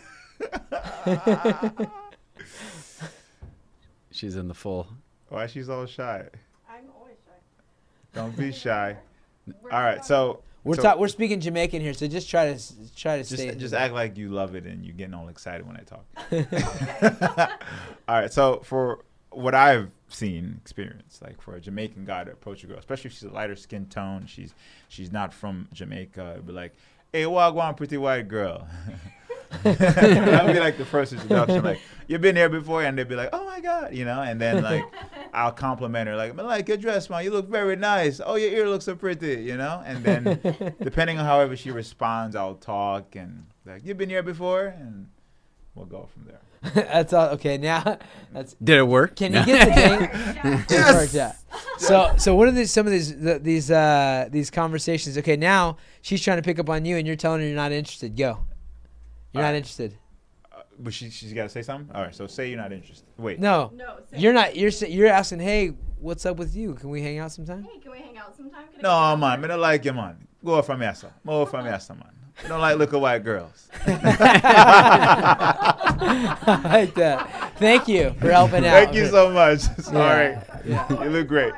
She's in the full. Why she's all shy? I'm always shy. Don't be shy. We're All right, fun. so We're So- ta- we're speaking Jamaican here, so just try to s- try to Just stay. just act like you love it and you're getting all excited when I talk. All right. So for what I've seen, experienced, like for a Jamaican guy to approach a girl, especially if she's a lighter skin tone, she's she's not from Jamaica, it'd be like, "Hey, wagwan, pretty white girl." That would be like the first introduction. Like, you've been here before, and they'd be like, "Oh my god," you know. And then like, I'll compliment her, like, "I like your dress, man. You look very nice. Oh, your ear looks so pretty," you know. And then, depending on however she responds, I'll talk and like, "You've been here before," and we'll go from there. That's all. Okay, now that's. Did it work? Can you get the thing? It worked out. So, so what are these? Some of these, the, these, uh, these conversations. Okay, now she's trying to pick up on you, and you're telling her you're not interested. Go. You're All not right. interested. Uh, but she she's got to say something. All right. So say you're not interested. Wait. No, No, say, you're not. You're sa- you're asking. Hey, what's up with you? Can we hang out sometime? Hey, can we hang out sometime? Can I No, get your man. number? I don't like you, man. Go from here, More from here, man. I don't like little white girls. I like that. Thank you for helping out. Thank you so much. Sorry. Yeah. You look great.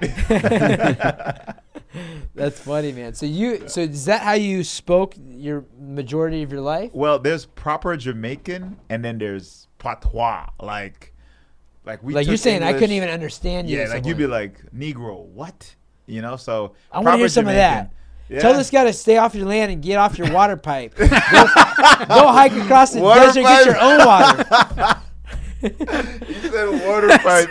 That's funny, man. So you, so is that how you spoke your majority of your life? Well, there's proper Jamaican, and then there's patois. Like, like we. Like you're took saying, I English- couldn't even understand you. Yeah, at like some you'd be point. like Negro, what? You know, so I want to hear proper some of Jamaican. that. Yeah. Tell this guy to stay off your land and get off your water pipe. Go, go hike across the Water desert, get your pipe? own water. You said water pipe.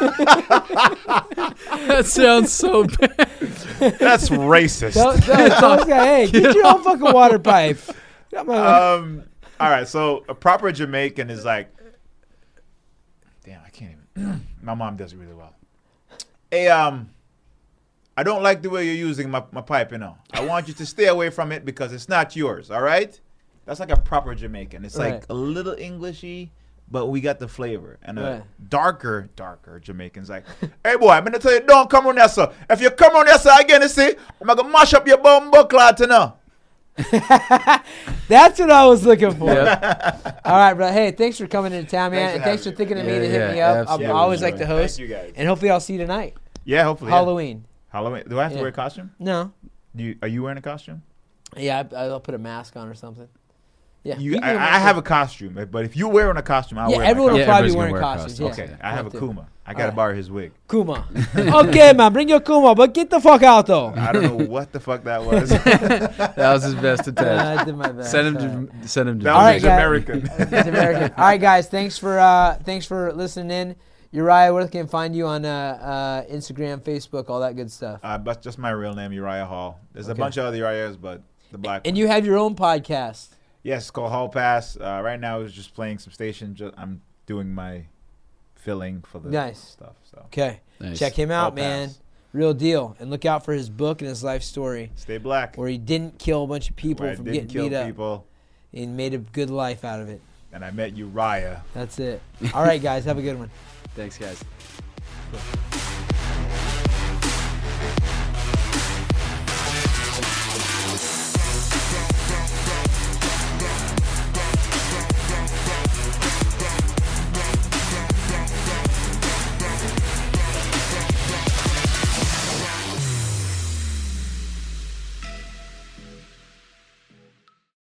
That sounds so bad. That's racist. Tell, tell, tell this guy, hey, get your own fucking water pipe. Come on. um. All right. So a proper Jamaican is like, damn, I can't even. My mom does it really well. Hey, um, I don't like the way you're using my, my pipe. You know, I want you to stay away from it because it's not yours. All right. That's like a proper Jamaican. It's Right. like a little Englishy, but we got the flavor. And a Right. darker, darker Jamaican's like, hey boy, I'm gonna tell you, don't come on there, sir. If you come on there, sir, again, you see, I'm gonna mash up your bum buckler to know. That's what I was looking for. All right, bro. Hey, thanks for coming into town, man. Thanks for and thanks for having thinking of me. me to Yeah, hit me yeah, up. absolutely. I always like to Thank host. you guys. And hopefully I'll see you tonight. Yeah, hopefully. yeah. Halloween. Halloween. Do I have to Yeah. wear a costume? No. Do you, are you wearing a costume? Yeah, I, I'll put a mask on or something. Yeah. You, can I, do a I mask. have a costume, but if you're wearing a costume, I'll Yeah, wear everyone my will Yeah, probably be everybody's wearing gonna wear costumes. costumes. Yeah. Okay, I have a to. Kuma. I gotta Alright. borrow his wig. Kuma. Okay, man, bring your Kuma, but get the fuck out though. I don't know what the fuck that was. That was his best Yeah, attempt. I did my best. Send him Sorry. to send him to. That All was right, guys. American. It's American. All right, guys. Thanks for uh, thanks for listening in. Uriah, where can I find you on uh, uh, Instagram, Facebook, all that good stuff? Uh, that's just my real name, Uriah Hall. There's Okay. a bunch of other Uriahs, but the black And one. you have your own podcast. Yes, it's called Hall Pass. Uh, right now, it's just playing some station. Just, I'm doing my filling for the Nice. stuff. So Okay, Nice. check him Hall out, man. Pass. Real deal. And look out for his book and his life story, Stay black. where he didn't kill a bunch of people Where I from didn't getting kill beat up, people, and made a good life out of it. and I met Uriah. That's it. All right, guys. Have a good one. Thanks, guys. Cool.